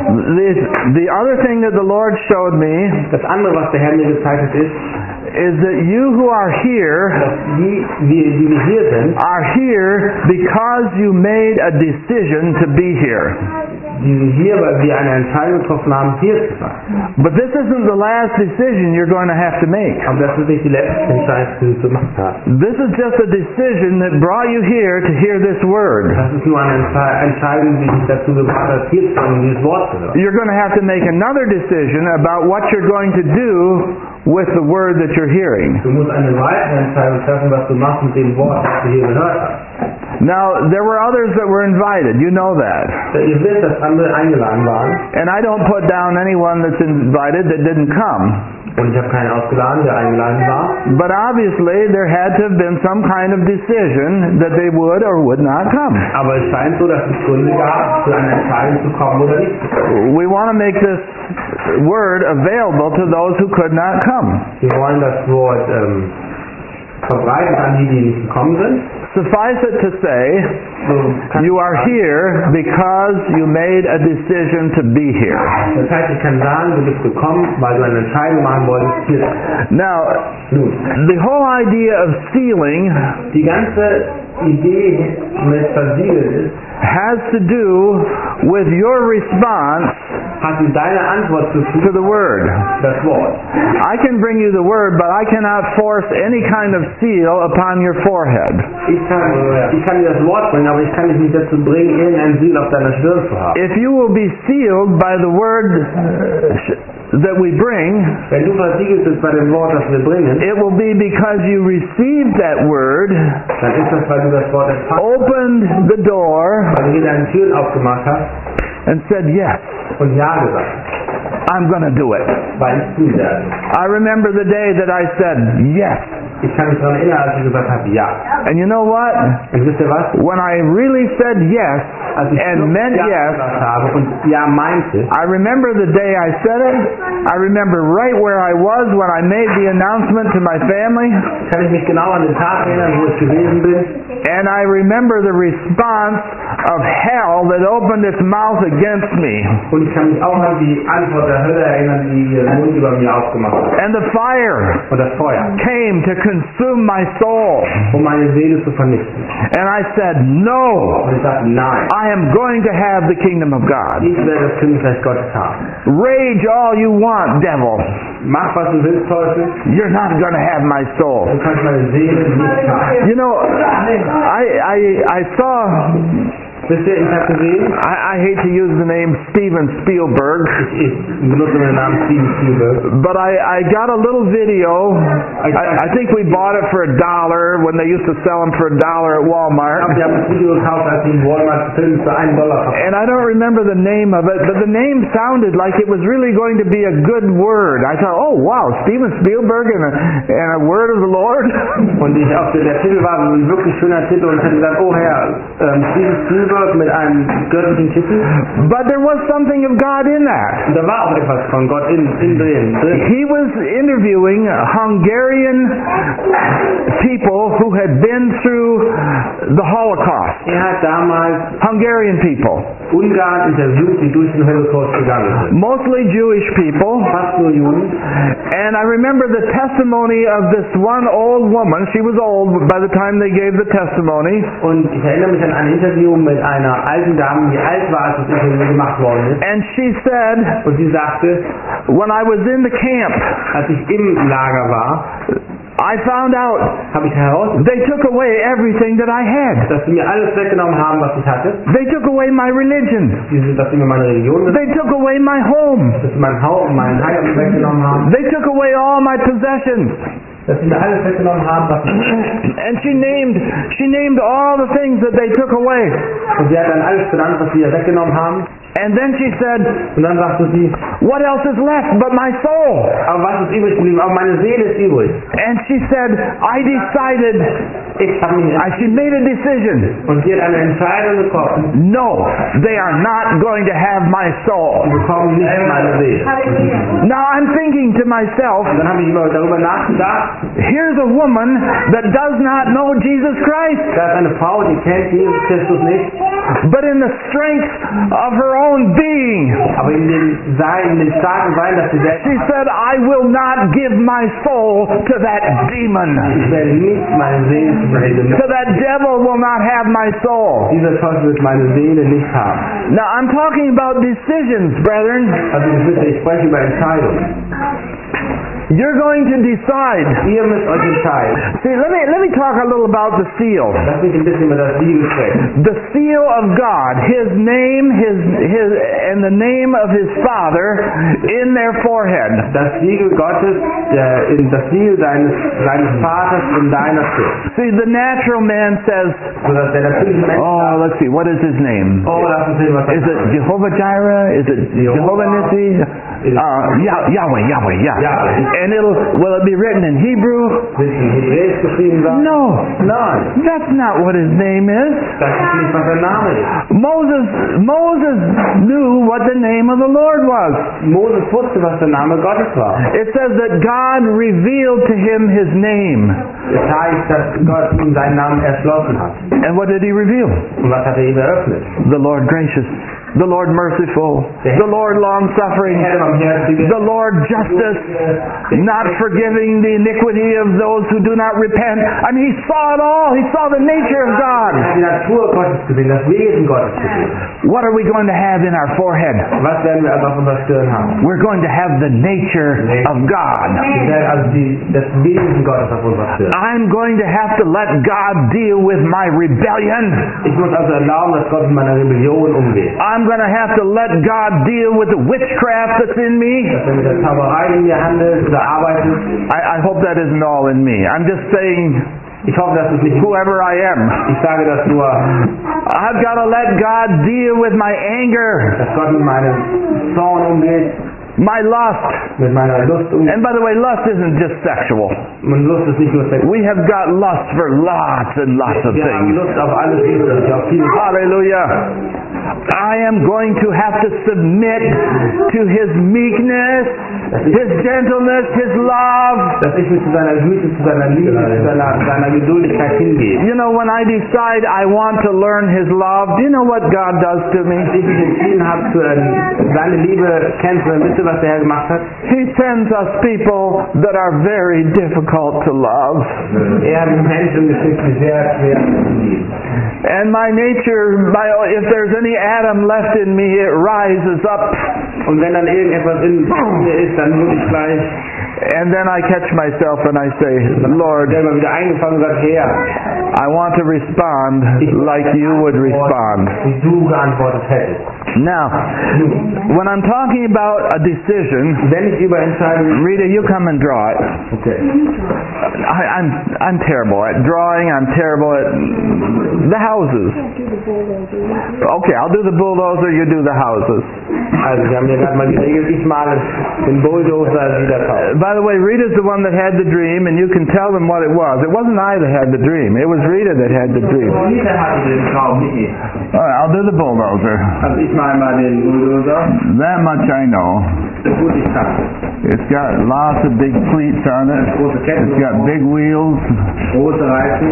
the other thing that the Lord showed me das andere, was der Herr mir gezeigt hat, ist, is that you who are here dass die wir hier sind, are here because you made a decision to be here. die sind hier, weil wir eine Entscheidung getroffen haben, hier zu sein. But this isn't the last decision you're going to have to make. Aber das ist nicht die letzte Entscheidung, die du zu machen hast. This is just a decision that brought you here to hear this word. Das ist nur eine Entscheidung, die dich dazu gebracht hat, hier zu sein, um dieses Wort zu hören. You're going to have to make another decision about what you're going to do with the word that you're hearing. Du musst eine weitere Entscheidung treffen, was du machst mit dem Wort, das du hier gehört hast. Now, there were others that were invited. You know that. Ihr wisst, dass andere eingeladen waren. And I don't put down anyone that's invited that didn't come. Und ich habe keinen ausgeladen, der eingeladen war. But obviously, there had to have been some kind of decision that they would or would not come. Aber es scheint so, dass es Gründe gab, für eine Entscheidung zu kommen oder nicht zu kommen. We want to make this word available to those who could not come. Wir wollen das Wort verbreiten an die nicht gekommen sind. Suffice it to say, you are here because you made a decision to be here. Das heißt, ich kann sagen, du bist gekommen, weil du eine Entscheidung machen wolltest, hier zu sein. Now, Nun, the whole idea of sealing die ganze Idee mit versiegelt ist, has to do with your response hat mit deiner Antwort zu to tun, the word. das Wort. I can bring you the word, but I cannot force any kind of seal upon your forehead. Ich kann dir das Wort bringen, aber ich kann dich nicht dazu bringen, irgendein Siegel auf deiner Stirn zu haben. If you will be sealed by the word that we bring, Wenn du versiegelt bist bei dem Wort, das wir bringen, it will be because you received that word, dann ist das, weil du das Wort empfangen opened the door, hast, weil du dir deine Türen aufgemacht hast and said, yes, und Ja gesagt hast, I'm going to do it. weil ich tun werde. I remember the day that I said, yes. Ich kann mich daran erinnern, als ich gesagt habe, ja. And you know what? Und wisst ihr was? When I really said yes Als ich and meant Ja yes, gesagt habe und Ja meinte, I remember the day I said it. I remember right where I was when I made the announcement to my family. kann ich mich genau an den Tag erinnern, wo ich gewesen bin. And I remember the response of hell that opened its mouth against me. Und ich kann mich auch an die Antwort der Hölle erinnern, die ihren Mund über mir aufgemacht hat. And the fire Und das Feuer, came to consume my soul. um meine Seele zu vernichten. And I said, no, Und ich sagte, nein, I am going to have the kingdom of God. ich werde das Königreich Gottes haben. Rage all you want, devil. Mach, was du willst, Teufel. You're not going to have my soul. Du kannst meine Seele nicht haben. You know, I saw, Wisst ihr, ich habe gesehen, I hate to use the name Steven Spielberg, ich benutze den Namen Steven Spielberg. but I got a little video. I think we bought it for $1 when they used to sell them for $1 at Walmart. Ich habe das Video gekauft, als ich in Walmart Film für $1 verkauft. And I don't remember the name of it, but the name sounded like it was really going to be a good word. I thought, oh wow, Steven Spielberg and a word of the Lord. Und der Titel war ein wirklich schöner Titel und ich habe gesagt, oh Herr, Steven Spielberg mit einem göttlichen Titel. But there was something of God in that. Und da war auch etwas von Gott drin. He was interviewing Hungarian people who had been through the Holocaust, hat damals Hungarian people, Ungarn interviewt, die durch den Holocaust gegangen sind. mostly Jewish people. Fast nur Juden. And I remember the testimony of this one old woman. She was old by the time they gave the testimony. Und ich erinnere mich an ein Interview mit einer alten Dame, die alt war, als das Interview gemacht worden ist. And she said, Und sie sagte, when I was in the camp, als ich im Lager war, I found out habe ich herausgefunden, they took away everything that I had. dass sie mir alles weggenommen haben, was ich hatte. They took away my religion. Dass sie mir meine Religion, They took away my home. dass sie mein Haus und meinen Heim weggenommen haben. They took away all my possessions. Dass sie mir alles weggenommen haben, was ich hatte. And she named all the things that they took away. Und sie hat dann alles benannt, was sie ihr weggenommen haben. And then she said, Und dann sagte sie, what else is left but my soul? aber was ist übrig geblieben? Aber meine Seele ist übrig. And she said, I decided, Ich habe mich she made a decision. und sie hat eine Entscheidung getroffen. No, they are not going to have my Sie soul. bekommen nicht meine Seele. Hallelujah. Now I'm thinking to myself, Und dann habe ich immer darüber nachgedacht, here's a woman that does not know Jesus Christ, da ist eine Frau, die kennt Jesus Christus nicht, but in the strength of her own being, aber in dem starken Sein, dass sie selbst she said, I will not give my soul to that demon. ich werde nicht meine Seele zu verhindern. So that devil will not have my soul. Dieser Teufel wird meine Seele nicht haben. Now I'm talking about decisions, brethren. Also ich spreche über Entscheidungen. You're going to decide. Ihr müsst euch entscheiden. See, let me talk a little about the seal. Lass mich ein bisschen über das Siegel sprechen. The seal of God, His name, and the name of His Father in their forehead. Das Siegel Gottes, das Siegel seines Vaters in deiner Schrift. See, the natural man says, Sodass der natürliche Mensch oh, sagt, let's see, what is his name? oh, lass uns sehen, was Is it Jehovah Jireh? Is it Jehovah Nissi? Yahweh, yeah. Yahweh. And will it be written in Hebrew? Wird in Hebräisch geschrieben sein? No, Nein, that's not what his name is. das ist nicht, was sein Name ist. Moses knew what the name of the Lord was. Moses wusste, was der Name Gottes war. It says that God revealed to him his name. Es heißt, dass Gott ihm seinen Namen erschlossen hat. And what did he reveal? Und was hat er ihm eröffnet? The Lord gracious, the Lord merciful, the Lord long-suffering, Der barmherzige, the Lord justice, not forgiving the iniquity of those who do not repent. I mean, he saw it all. He saw the nature of God. Er hat die Natur Gottes gesehen, das Wesen Gottes gesehen. What are we going to have in our forehead? Was werden wir also auf unserer Stirn haben? We're going to have the nature of God. Wir werden also das Wesen Gottes auf unserer Stirn. I'm going to have to let God deal with my rebellion. Ich muss also erlauben, dass Gott mit meiner Rebellion umgeht. I'm going to have to let God deal with the witchcraft that's in me. Dass er mit der Zauberei in mir handelt oder arbeitet. I hope that isn't all in me. I'm just saying, Ich hoffe, dass es nicht whoever I am, Ich sage das nur, I've got to let God deal with my anger, dass Gott mit meinem Zorn umgeht, my lust. mit meiner Lust umgeht. And by the way, lust isn't just sexual. Und Lust ist nicht nur sexuell. We have got lust for lots and lots of Wir haben things. Lust auf alles Mögliche, auf viele Hallelujah. I am going to have to submit to His meekness, His gentleness, His love. dass ich mich zu seiner Güte, zu seiner Liebe, zu seiner Geduldigkeit hingebe. You know, when I decide I want to learn His love, do you know what God does to Als me? ich mich entschieden habe, seine Liebe kennenzulernen, wisst ihr, was der Herr gemacht hat? He sends us people that are very difficult to love. Er hat Menschen geschickt, die sehr schwer zu lieben. And my nature, if there's any Adam left in me, it rises up. Und wenn dann irgendetwas in mir ist, dann muss ich gleich And then I catch myself and I say, Lord, selber wieder eingefangen und sagt, Herr, I want to respond like you would respond. wie du geantwortet hättest. Now, when I'm talking about a decision, Wenn ich über Entscheidungen... Rita, you come and draw it. Okay. I'm terrible at drawing. I'm terrible at the houses. Okay, I'll do the bulldozer. You do the houses. Also, wir haben ja gerade mal geregelt, ich male den Bulldozer wieder drauf. By the way, Rita's the one that had the dream, and you can tell them what it was. It wasn't I that had the dream. It was Rita that had the dream. Rita hatte den Traum, nicht ich. All right, I'll do the bulldozer. Also ich male einmal den Bulldozer. That much I know. Gut, ich kann. It's got lots of big cleats on it. Große Ketten, It's got big wheels. große Reifen.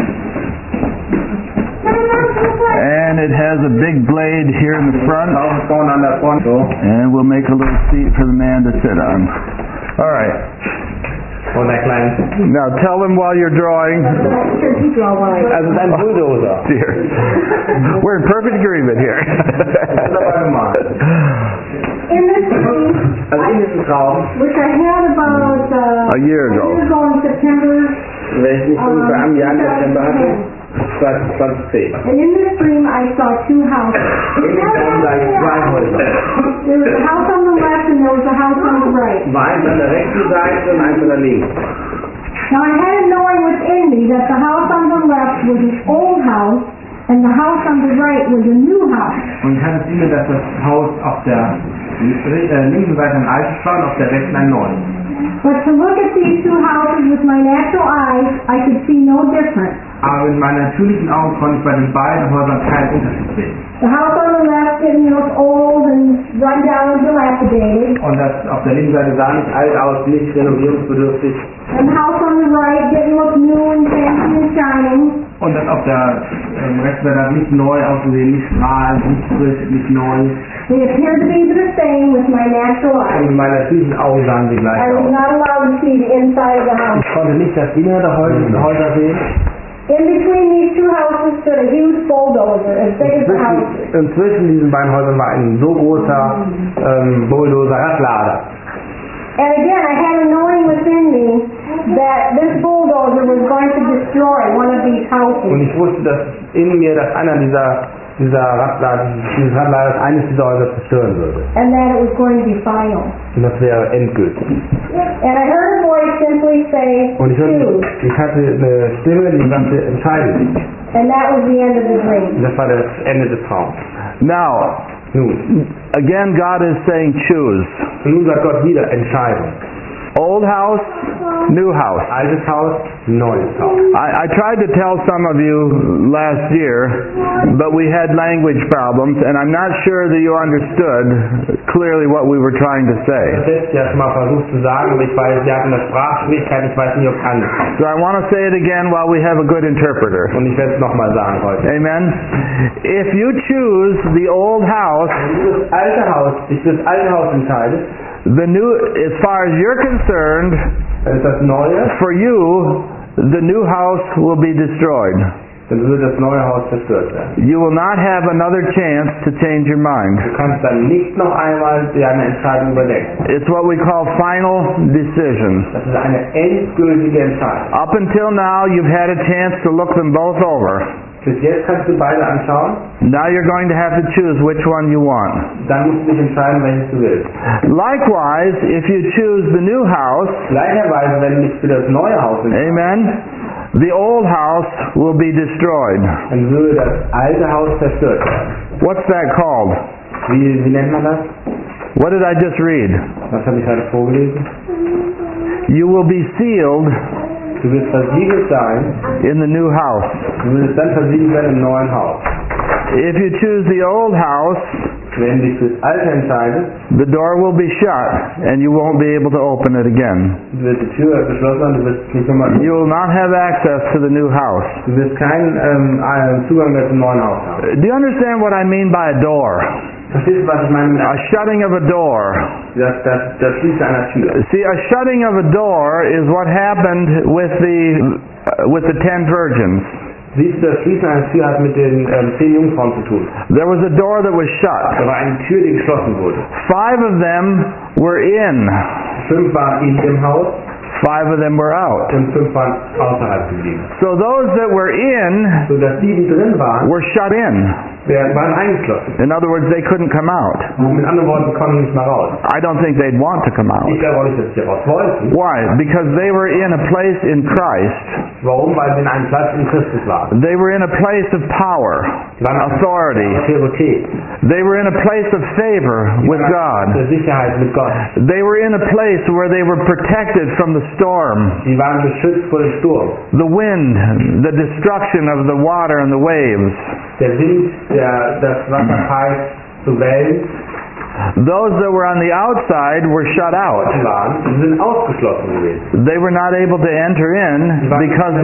And it has a big blade here in the front. Auch vorne an der Front. So. And we'll make a little seat for the man to sit on. All right. Und ein kleines. Now tell them while you're drawing. Also es ist ein Bulldozer. Dear. We're in perfect agreement here. Das ist aber gemalt. In this dream, Also in diesem Traum, which I had about A year ago. in September, welchen ich ungefähr am Jahr September hatte, 2010. and in this dream I saw two houses. In dem Traum sah ich zwei Häuser. There was a house on the left and there was a house on the right. War eins an der rechten Seite und eins an der linken. Now I had a knowing within me that the house on the left was an old house and the house on the right was a new house. Und ich hatte das Gefühl, dass das Haus auf der linken Seite ein altes war und auf der rechten ein neues. But to look at these two houses with my natural eyes, I could see no difference. Aber mit meinen natürlichen Augen konnte ich bei den beiden Häusern keinen Unterschied sehen. The house on the left didn't look old and run down and dilapidated, Und das auf der linken Seite sah nicht alt aus, nicht renovierungsbedürftig. and the house on the right didn't look new and fancy and shining. Und das auf der rechten Seite hat nicht neu ausgesehen, nicht strahlend, nicht frisch, nicht neu. They appeared to be the same with my natural Und eyes. mit meinen natürlichen Augen sahen sie gleich I was aus. not allowed to see the inside of the house. Ich konnte nicht das Innere der Häuser sehen. In between these two houses stood a huge bulldozer, as big as the house. Zwischen diesen beiden Häusern war ein so großer Bulldozer, Radlader. And again, I had a knowing within me that this bulldozer was going to destroy one of these Und houses. ich wusste, dass in mir, dass einer dieses Radladers eines dieser Häuser zerstören würde. And that it was going to be final. Und das wäre endgültig. And I heard a voice simply say, Und choose. ich hatte eine Stimme, die sagte, entscheide dich. And that was the end of the dream. Und das war das Ende des Traums. Now, Nun, again, God is saying choose. und nun sagt Gott wieder, Entscheidung. Old house, new house. Altes Haus, neues Haus. I tried to tell some of you last year, but we had language problems, and I'm not sure that you understood clearly what we were trying to Das say. letzte Jahr schon mal versucht zu sagen, aber ich weiß, wir hatten eine Sprachschwierigkeit, ich weiß nicht, ob es anders ist. So I want to say it again while we have a good interpreter. Und ich werde es nochmal sagen heute. Amen. If you choose the old house, Wenn du das alte Haus entscheidest, the new, as far as you're concerned, dann ist das Neue, for you, the new house will be destroyed. dann wird das neue Haus zerstört werden. You will not have another chance to change your mind. Du kannst dann nicht noch einmal deine Entscheidung überdenken. It's what we call final decision. Das ist eine endgültige Entscheidung. Up until now, you've had a chance to look them both over. Bis jetzt kannst du beide anschauen, Now you're going to have to choose which one you want. dann musst du dich entscheiden, welches du willst. Likewise, if you choose the new house, Gleicherweise, wenn du dich für das neue Haus entscheidest, amen, the old house will be destroyed. dann würde das alte Haus zerstört werden. What's that called? Wie nennt man das? What did I just read? Was habe ich gerade vorgelesen? You will be sealed Du wirst versiegelt sein, in the new house. du wirst dann versiegelt werden im neuen Haus. If you choose the old house, Wenn du dich fürs Alte entscheidest, the door will be shut and you won't be able to open it again. wird die Tür geschlossen und du wirst nicht nochmal. You will not have access to the new house. Du wirst keinen Zugang mehr zum neuen Haus haben. Do you understand what I mean by a door? Verstehst du, was ich meine mit A shutting of a door. das Schließen einer Tür? See, a shutting of a door is what happened with the 10 virgins. Siehst du, das Schließen einer Tür hat mit den 10 Jungfrauen zu tun. There was a door that was Da shut. war eine Tür, die geschlossen wurde. 5 of them were in. 5 waren in dem Haus 5 of them were out. und 5 waren außerhalb geblieben. So those that were in Sodass die drin waren, were shut in. waren eingeschlossen. In other words, they couldn't come out. Und mit anderen Worten, konnten nicht mehr raus. I don't think they'd want to come out. Ich glaube auch nicht, dass sie raus wollten. Why? Because they were in a place in Christ. Warum? Weil sie in einem Platz in Christus waren. They were in a place of power, Sie waren authority. Autorität. They were in a place of favor with God. Der Sicherheit mit Gott. They were in a place where they were protected from the storm, Sie waren beschützt vor dem Sturm. the wind, the destruction of the water and the waves. Der Wind, das Wasser peitscht zu wählen Those that were on the outside were shut out. waren, die sind ausgeschlossen gewesen. They were not able to enter in because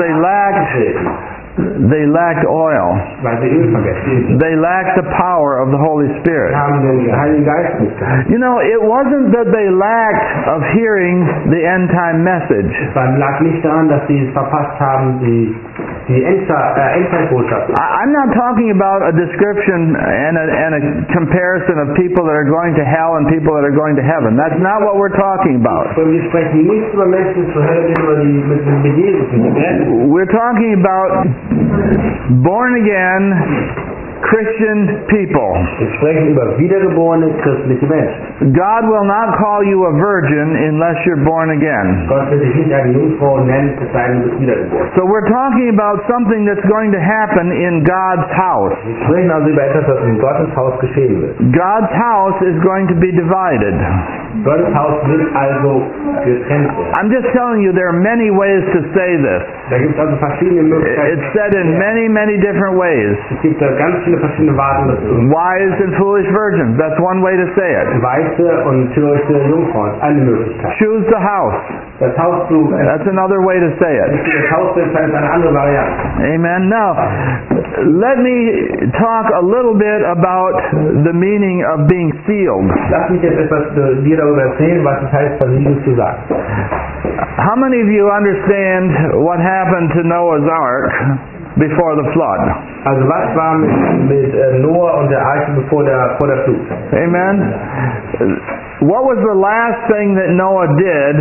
they lacked oil. Weil sie Öl vergessen. They lacked the power of the Holy Spirit. Sie haben den Heiligen Geist nicht gehabt. You know, it wasn't that they lacked of hearing the end time message. Es lag nicht daran, dass sie es verpasst haben, die Endzeitbotschaft. I'm not talking about a description and a comparison of people that are going to hell and people that are going to heaven. That's not what we're talking about. Und wir sprechen nicht über Menschen zur Hölle, die mit Jesus sind. We're talking about born again Christian people. Wir sprechen über wiedergeborene christliche Menschen. God will not call you a virgin unless you're born again. Gott wird dich nicht eine Jungfrau nennen, es sei denn, du bist wiedergeboren. So we're talking about something that's going to happen in God's house. Wir sprechen also über etwas, was in Gottes Haus geschehen wird. God's house is going to be divided. Gottes Haus wird also getrennt werden. I'm just telling you there are many ways to say this. Da gibt es also verschiedene Möglichkeiten. It's said in many different ways. Es gibt da ganz viele verschiedene Warten dazu. Wise and foolish virgins, that's one way to say it. Weiße und törichte Jungfrauen, eine Möglichkeit. Choose the house, Das Haus zu that's another way to say it. das Haus ist eine andere Variante. Amen. Now, let me talk a little bit about the meaning of being sealed. Lass mich jetzt etwas dir darüber erzählen, was es heißt, versiegelt zu sein. How many of you understand what happened to Noah's Ark before the flood? Also was war mit Noah und der Arche vor der Flut? Amen. What was the last thing that Noah did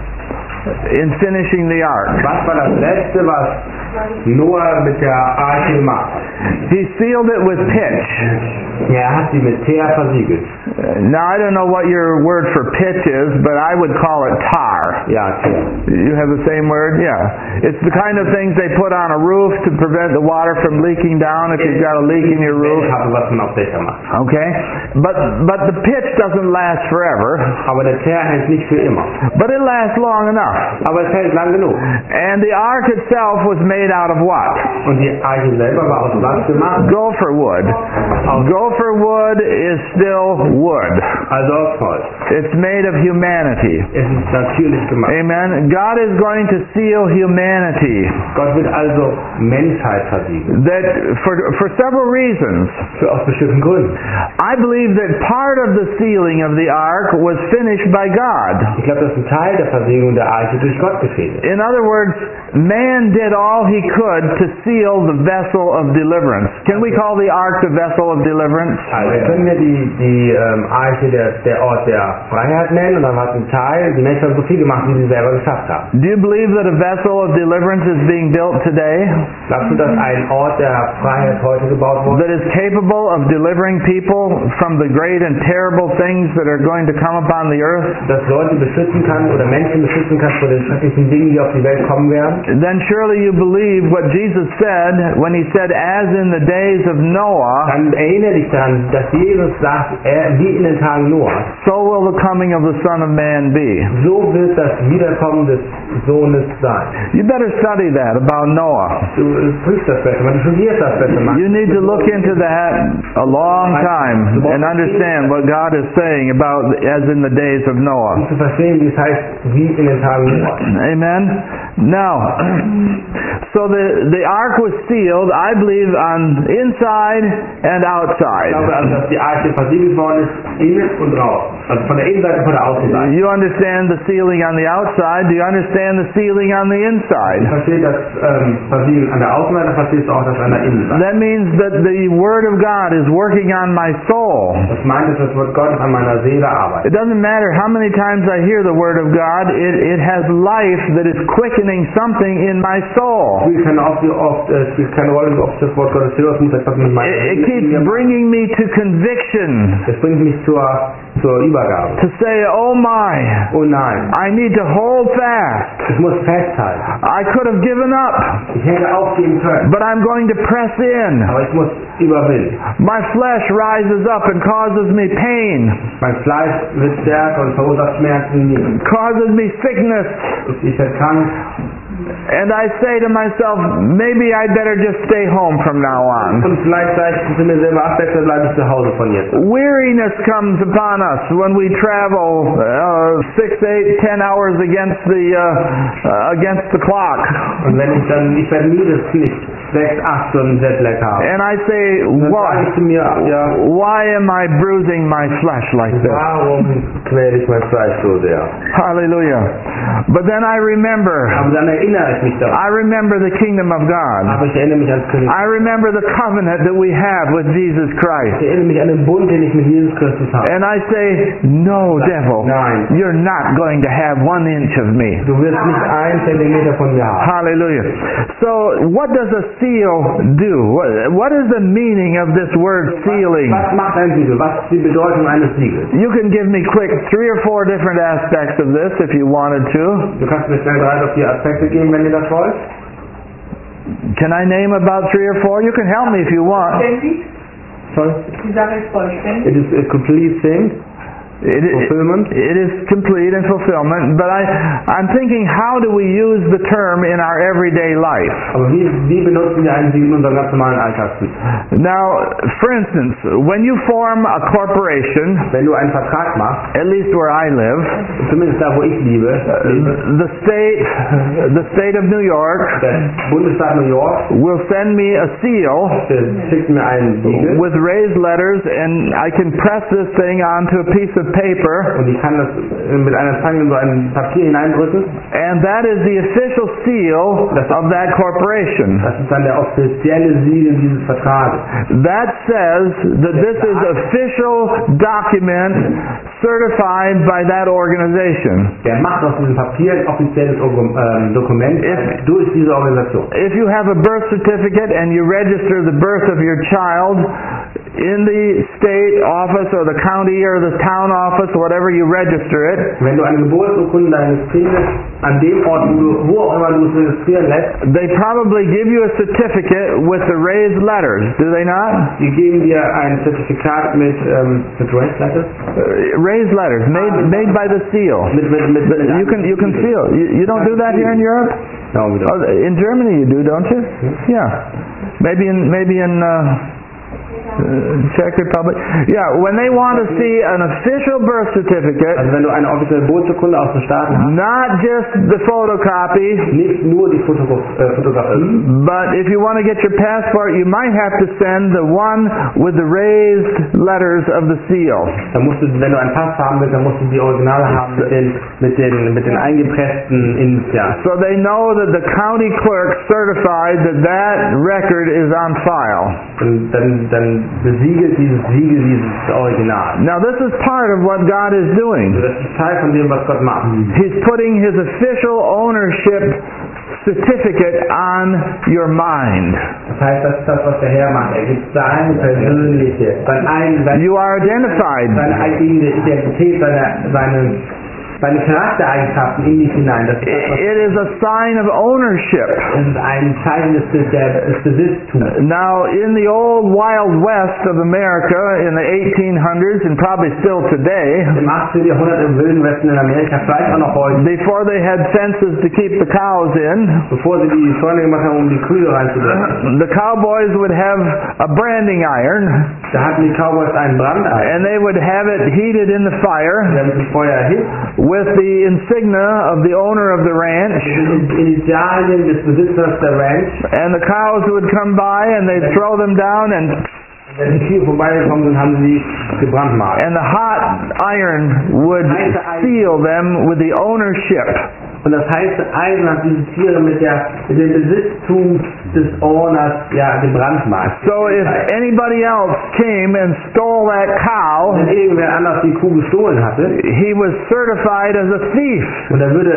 in finishing the ark? Was war das Letzte, was Noah mit der Arche gemacht hat? He sealed it with pitch. Er hat sie mit Teer versiegelt. Now I don't know what your word for pitch is, but I would call it tar. Ja, Teer. You have the same word? Yeah. It's the kind of things they put on a roof to prevent the water from leaking down if you've got a leak in your roof. Ich habe, was man auf Dächer macht. Okay? But the pitch doesn't last forever. Aber der Teer hält nicht für immer. But it lasts long enough. Aber es hält lang genug. And the ark itself was made out of what? Und die Arche selber war aus was gemacht? Gopher wood. Gopher wood is still wood. Also aus Holz. It's made of humanity. Es ist natürlich gemacht. Amen. God is going to seal humanity. Gott wird also Menschheit versiegeln. That for several reasons. Aus bestimmten Gründen. I believe that part of the sealing of the ark was finished by God. Ich glaube, dass ein Teil der Versiegelung der Arche durch Gott geschehen ist. In other words, man did all he could to seal the vessel of deliverance. Can we call the ark the vessel of deliverance? Also können wir die Arche der Ort der Freiheit nennen, und dann hat ein Teil, die Menschen haben so viel gemacht, wie sie selber geschafft haben. Do you believe that a vessel of deliverance is being built today? Glaubst du, dass ein Ort der Freiheit heute gebaut wurde? That is capable of delivering people from the great and terrible things that are going to come upon the earth? Dass Leute beschützen kann oder Menschen beschützen kann vor den schrecklichen Dingen, die auf die Welt kommen werden? Then surely you believe what Jesus said when he said, as in the days of Noah, Dann erinnere dich daran, dass Jesus sagt, wie in den Tagen Noahs, so will the coming of the Son of Man be. so wird das Wiederkommen des Sohnes sein. You better study that about Noah. Du prüfst das besser, du studierst das besser. You need to look into that a long time and understand what God is saying about as in the days of Noah. Um zu verstehen, wie es heißt, wie in den Tagen Noahs. Amen. Now, so the ark was sealed, I believe, on inside and Ich outside. glaube also, dass die Arche versiegelt worden ist, innen und draußen. Also von der Innenseite und von der Außenseite. You understand the sealing on the outside. Do you understand the sealing on the Ich inside? verstehe das Versiegeln an der Außenseite, verstehst du auch das an der Innenseite. That means that the Word of God is working on my soul. Das meint, dass das Wort Gottes an meiner Seele arbeitet. It doesn't matter how many times I hear the Word of God, it has life that is quickening something in my soul. Es spielt keine Rolle, wie oft das Wort Gottes hörst, muss etwas mit meiner It keeps bringing me to conviction, Das bringt mich zur Übergabe. to say, oh my, Oh nein, I need to hold fast. ich muss festhalten. I could have given up, Ich hätte aufgeben können, but I'm going to press in. aber ich muss überwinden. My flesh rises up and causes me pain, Mein Fleisch wird stärker und verursacht Schmerzen in mir. causes me sickness. Ich werde krank. And I say to myself, maybe I'd better just stay home from now on. Und vielleicht sage ich zu mir selber, ach, besser bleibe ich zu Hause von jetzt. Weariness comes upon us when we travel 6, 8, 10 hours against the clock. Und wenn ich werde müde, dass ich 6, 8 Stunden Jetlag habe. And I say, Dann sage ich zu mir, ja, why am I bruising my flesh like this? warum quäle ich mein Fleisch so sehr? Hallelujah. But then I remember, Aber dann erinnere ich mich daran. I remember the kingdom of God. Aber ich erinnere mich ans König. I remember the covenant that we have with Jesus Ich Christ. erinnere mich an den Bund, den ich mit Jesus Christus habe. And I say, no, devil, Nein. you're not going to have 1 inch of me. Du wirst nicht 1 Zentimeter von mir haben. Hallelujah. So, what does a seal do? What is the meaning of this word sealing? Was macht ein Siegel? Was ist die Bedeutung eines Siegels? You can give me quick 3 or 4 different aspects of this if you wanted to. Du kannst mir schnell 3 oder 4 Aspekte geben, wenn ihr das wollt. Can I name about 3 or 4? You can help me if you want. Vollständig? Sorry? Die Sache ist vollständig. It is a complete thing. Fulfillment. It is complete and fulfillment, but I'm thinking, how do we use the term in our everyday life? Aber wie benutzen wir ein Siegel in unserem ganz normalen Alltagsleben? Now, for instance, when you form a corporation, Wenn du einen Vertrag machst, at least where I live, zumindest da, wo ich lebe, the state of New York der Bundesstaat New York, will send me a seal der schickt mir einen Siegel with raised letters, and I can press this thing onto a piece of paper, und ich kann das mit einer Zange in so ein Papier hineindrücken. and that is the official seal of that corporation. Das ist dann der offizielle Siegel dieses Vertrages. That says that this is official document certified by that organization. Der macht aus diesem Papier ein offizielles Dokument durch diese Organisation. If you have a birth certificate and you register the birth of your child in the state office or the county or the town office, whatever you register it, Wenn du eine Geburtsurkunde deines Kindes an dem Ort, wo auch immer du es registrieren lässt, they probably give you a certificate with the raised letters, do they not? die geben dir ein Zertifikat mit Raised Letters. Raised letters made by the seal. You can seal. You don't do that here in Europe? No, we don't. Oh, in Germany you do, don't you? Yeah. Maybe in Czech Republic. Yeah, when they want to see an official birth certificate, Also wenn du eine offizielle Geburtsurkunde aus den Staaten hast, not just the photocopy, nicht nur die Fotografie, but if you want to get your passport, you might have to send the one with the raised letters of the seal. dann musst du, wenn du einen Pass haben willst, dann musst du die Originale haben mit den eingepressten Initialen. So they know that the county clerk certified that record is on file. Und dann besiegelt dieses Original. Now this is part of what God is doing. Das ist Teil von dem, was Gott macht. He's putting His official ownership certificate on your mind. Das heißt, das ist das, was der Herr macht. Er gibt seine persönliche, You are identified. seine eigene Identität, seine Charaktereigenschaften in dich hinein. Das ist das, was It is a sign of ownership. es ist ein Zeichen des Besitztums. Now, in the old Wild West of America in the 1800s, and probably still today, Im 18. Jahrhundert im Wilden Westen in Amerika, vielleicht auch noch heute, before they had fences to keep the cows in, bevor sie die Zäune gemacht haben, um die Kühe reinzubringen, the cowboys would have a branding iron, da hatten die Cowboys einen Brandeisen. and they would have it heated in the Die fire haben das Feuer erhitzt, with the insignia of the owner of the ranch, die Initialien des Besitzers der Ranch. and the cows would come by and they'd throw them down, and Wenn die Kühe vorbeigekommen sind, haben sie gebrandmarkt. the hot iron would seal them with the ownership. Und das heiße Eisen hat diese Tiere mit dem Besitztum des Owners gebrandmarkt. So if anybody else came and stole that cow, Wenn irgendwer anders die Kuh gestohlen hatte, he was certified as a thief. und er würde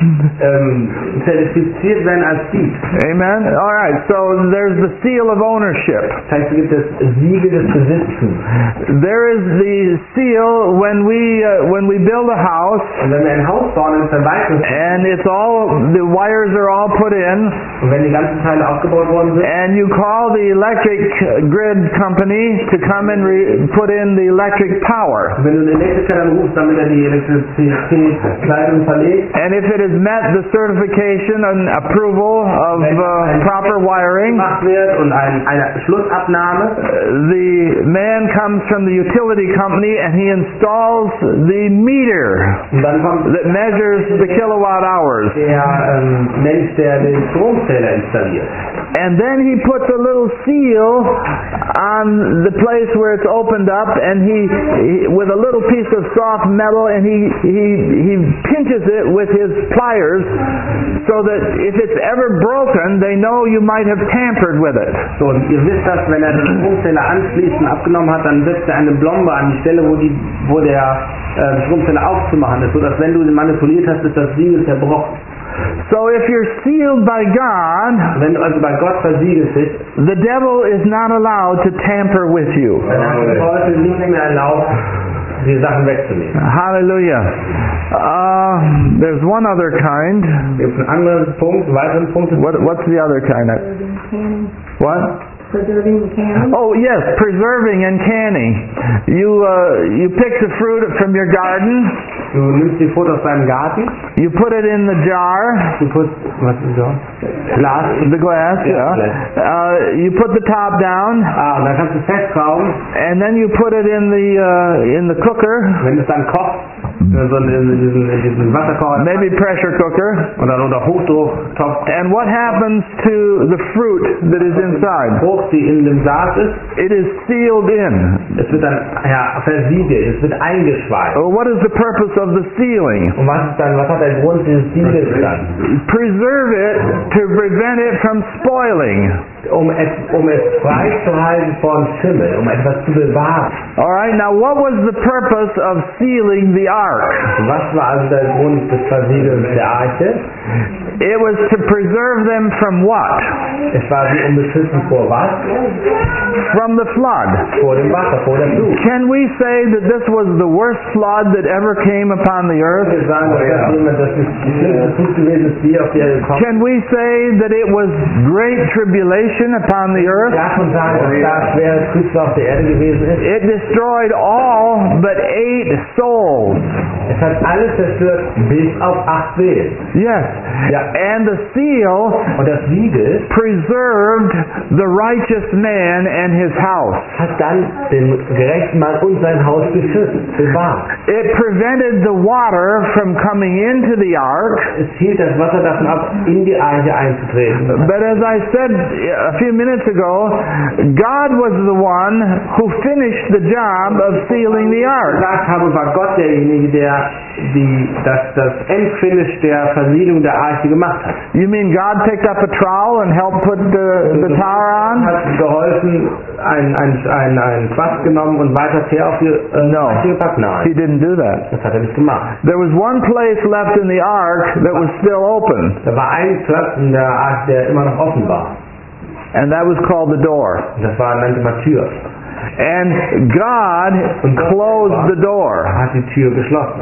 zertifiziert werden als Dieb. Amen? Alright, so there's the seal of ownership. Das heißt, es gibt das Siegel des Besitztums. There is the seal when we build a house Und wenn wir ein Haus bauen, dann verwalten wir and the wires are all put in, Und wenn die ganzen Teile aufgebaut worden sind, and you call the electric grid company to come and put in the electric power. wenn du den Elektriker dann rufst, damit er die Elektrizität-Leitung verlegt, And if it has met the certification and approval of proper wiring, gemacht wird und eine Schlussabnahme, the man comes from the utility company and he installs the meter und dann kommt that measures the kilowatt hours. der Mensch, der den Stromzähler installiert. And then he puts a little seal on the place where it's opened up, and he with a little piece of soft metal, and he pinches it with his pliers so that if it's ever broken, they know you might have tampered with it. So, und ihr wisst das, wenn er den Stromzähler anschließt und abgenommen hat, dann setzt er eine Blombe an die Stelle, wo der Stromzähler aufzumachen ist, sodass wenn du den manipuliert hast, ist das Siegel zerbrochen. So if you're sealed by God, Wenn du also bei Gott versiegelt bist, the devil is not allowed to tamper with you. dann hat der Teufel nicht mehr erlaubt, die Sachen wegzunehmen. Hallelujah. There's one other kind. Gibt einen anderen Punkt, einen weiteren Punkt. What's the other kind? Preserving canning. What? Preserving the canning. Oh yes, preserving and canning. You pick the fruit from your garden. Du nimmst die Frucht aus deinem Garten, You put it in the jar, du putzt, was ist das? Glas. the glass. Yeah, Yeah. You put the top down, Und dann kannst du festschrauben, and then you put it in the cooker, wenn es dann kocht, so in diesen Wasserkocher maybe pressure cooker. oder unter Hochdrucktopf, And what happens to the fruit that is inside? Frucht, die in dem Saat ist, It is sealed in. es wird dann versiegelt, es wird eingeschweißt. Well, what is the purpose of the sealing? Und was hat der Grund dieses Siegels dann? Preserve it to prevent it from spoiling. Um es freizuhalten von Schimmel, um etwas zu bewahren. All right. Now, what was the purpose of sealing the ark? Was war also der Grund des Versiegelns der Arche? It was to preserve them from what? Es war sie beschützen vor was? From the flood. Vor dem Wasser, vor der Flut. Can we say that this was the worst flood that ever came upon the earth? Wir sagen, dass das jemand, das ist die schlimmste Flut gewesen ist, die auf die Erde gekommen ist. Can we say that it was great tribulation upon the earth? Darf man sagen, dass da schwere Trübsal auf der Erde gewesen ist? It destroyed all but 8 souls. Es hat alles zerstört, bis auf 8 Seelen. Yes. Ja. And the seal Und das Siegel preserved the righteous man and his house. hat dann den gerechten Mann und sein Haus beschützt, bewahrt. It prevented the water from coming into the ark. Es hielt das Wasser davon ab, in die Arche einzutreten. But as I said a few minutes ago, God was the one who finished the job of sealing the ark. Gesagt habe, war Gott derjenige, der das Endfinish der Versiegelung der Arche gemacht hat. You mean God picked up a trowel and helped put the tower on? Hat geholfen, ein Fass genommen und weiter Teer auf die Arche gepackt? Nein, He didn't do that. das hat er nicht gemacht. There was one place left in the ark that was still open, Da war ein Platz in der Arche, der immer noch offen war. and that was called the door. Und das nannte man Tür. And God closed the door. Er hat die Tür geschlossen.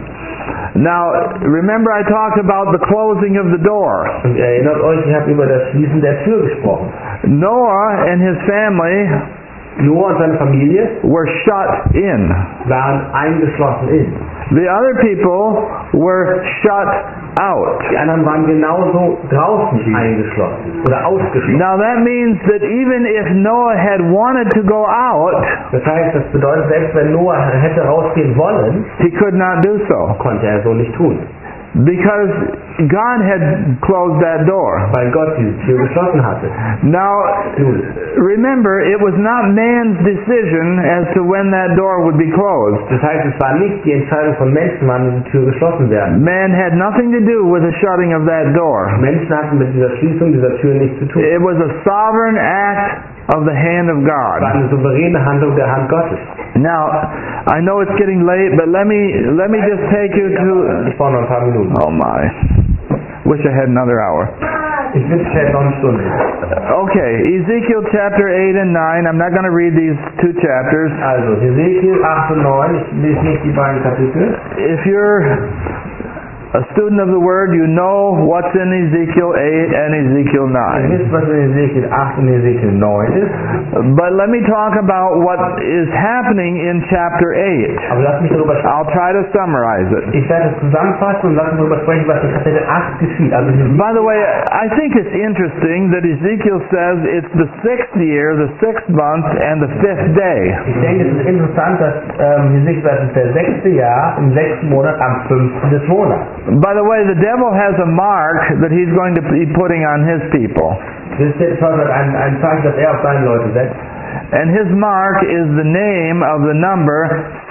Now, remember I talked about the closing of the door. Und ihr erinnert euch, ich habe über das Schließen der Tür gesprochen. Noah and his family Noah und seine Familie were shut in. waren eingeschlossen in. The other people were shut out. Die anderen waren genauso draußen eingeschlossen oder ausgeschlossen. Now that means that even if Noah had wanted to go out, Das heißt, das bedeutet, selbst wenn Noah hätte rausgehen wollen, he could not do so. konnte er so nicht tun. Because God had closed that door. Weil Gott diese Tür geschlossen hatte. Now, Nun, remember, it was not man's decision as to when that door would be closed. das heißt, es war nicht die Entscheidung von Menschen, wann diese Tür geschlossen werden. Man had nothing to do with the shutting of that door. Menschen hatten mit dieser Schließung dieser Tür nichts zu tun. It was a sovereign act of the hand of Es war God. eine souveräne Handlung der Hand Gottes. Now, I know it's getting late, but let me just take you to... Ich brauche noch ein paar Minuten. Oh my. Wish I had another hour. Ich wünsche, ich hätte noch eine Stunde. Okay, Ezekiel chapter 8 and 9. I'm not going to read these two chapters. Also, Ezekiel 8 und 9, ich lese nicht die beiden Kapitel. If you're a student of the Word, you know what's in Ezekiel 8 and Ezekiel Ihr 9. wisst, was in Ezekiel 8 und Ezekiel 9 ist. But let me talk about what is happening in chapter 8. Aber lasst mich darüber sprechen. I'll try to summarize it. Ich werde es zusammenfassen und lasst mich darüber sprechen, was in Kapitel 8 geschieht. Also By the way, I think it's interesting that Ezekiel says it's the 6th year, the 6th month, and the 5th day. ich denke, es ist interessant, dass Ezekiel sagt, es ist der 6. Jahr im 6. Monat am 5. des Monats. By the way, the devil has a mark that he's going to be putting on his people. Das ist der Teufel ein Zeichen, das er auf seine Leute setzt. And his mark is the name of the number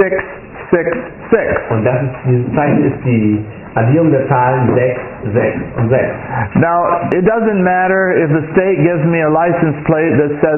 666. Und dieses Zeichen ist die Addierung der Zahlen 6, 6 und 6. Now, it doesn't matter if the state gives me a license plate that says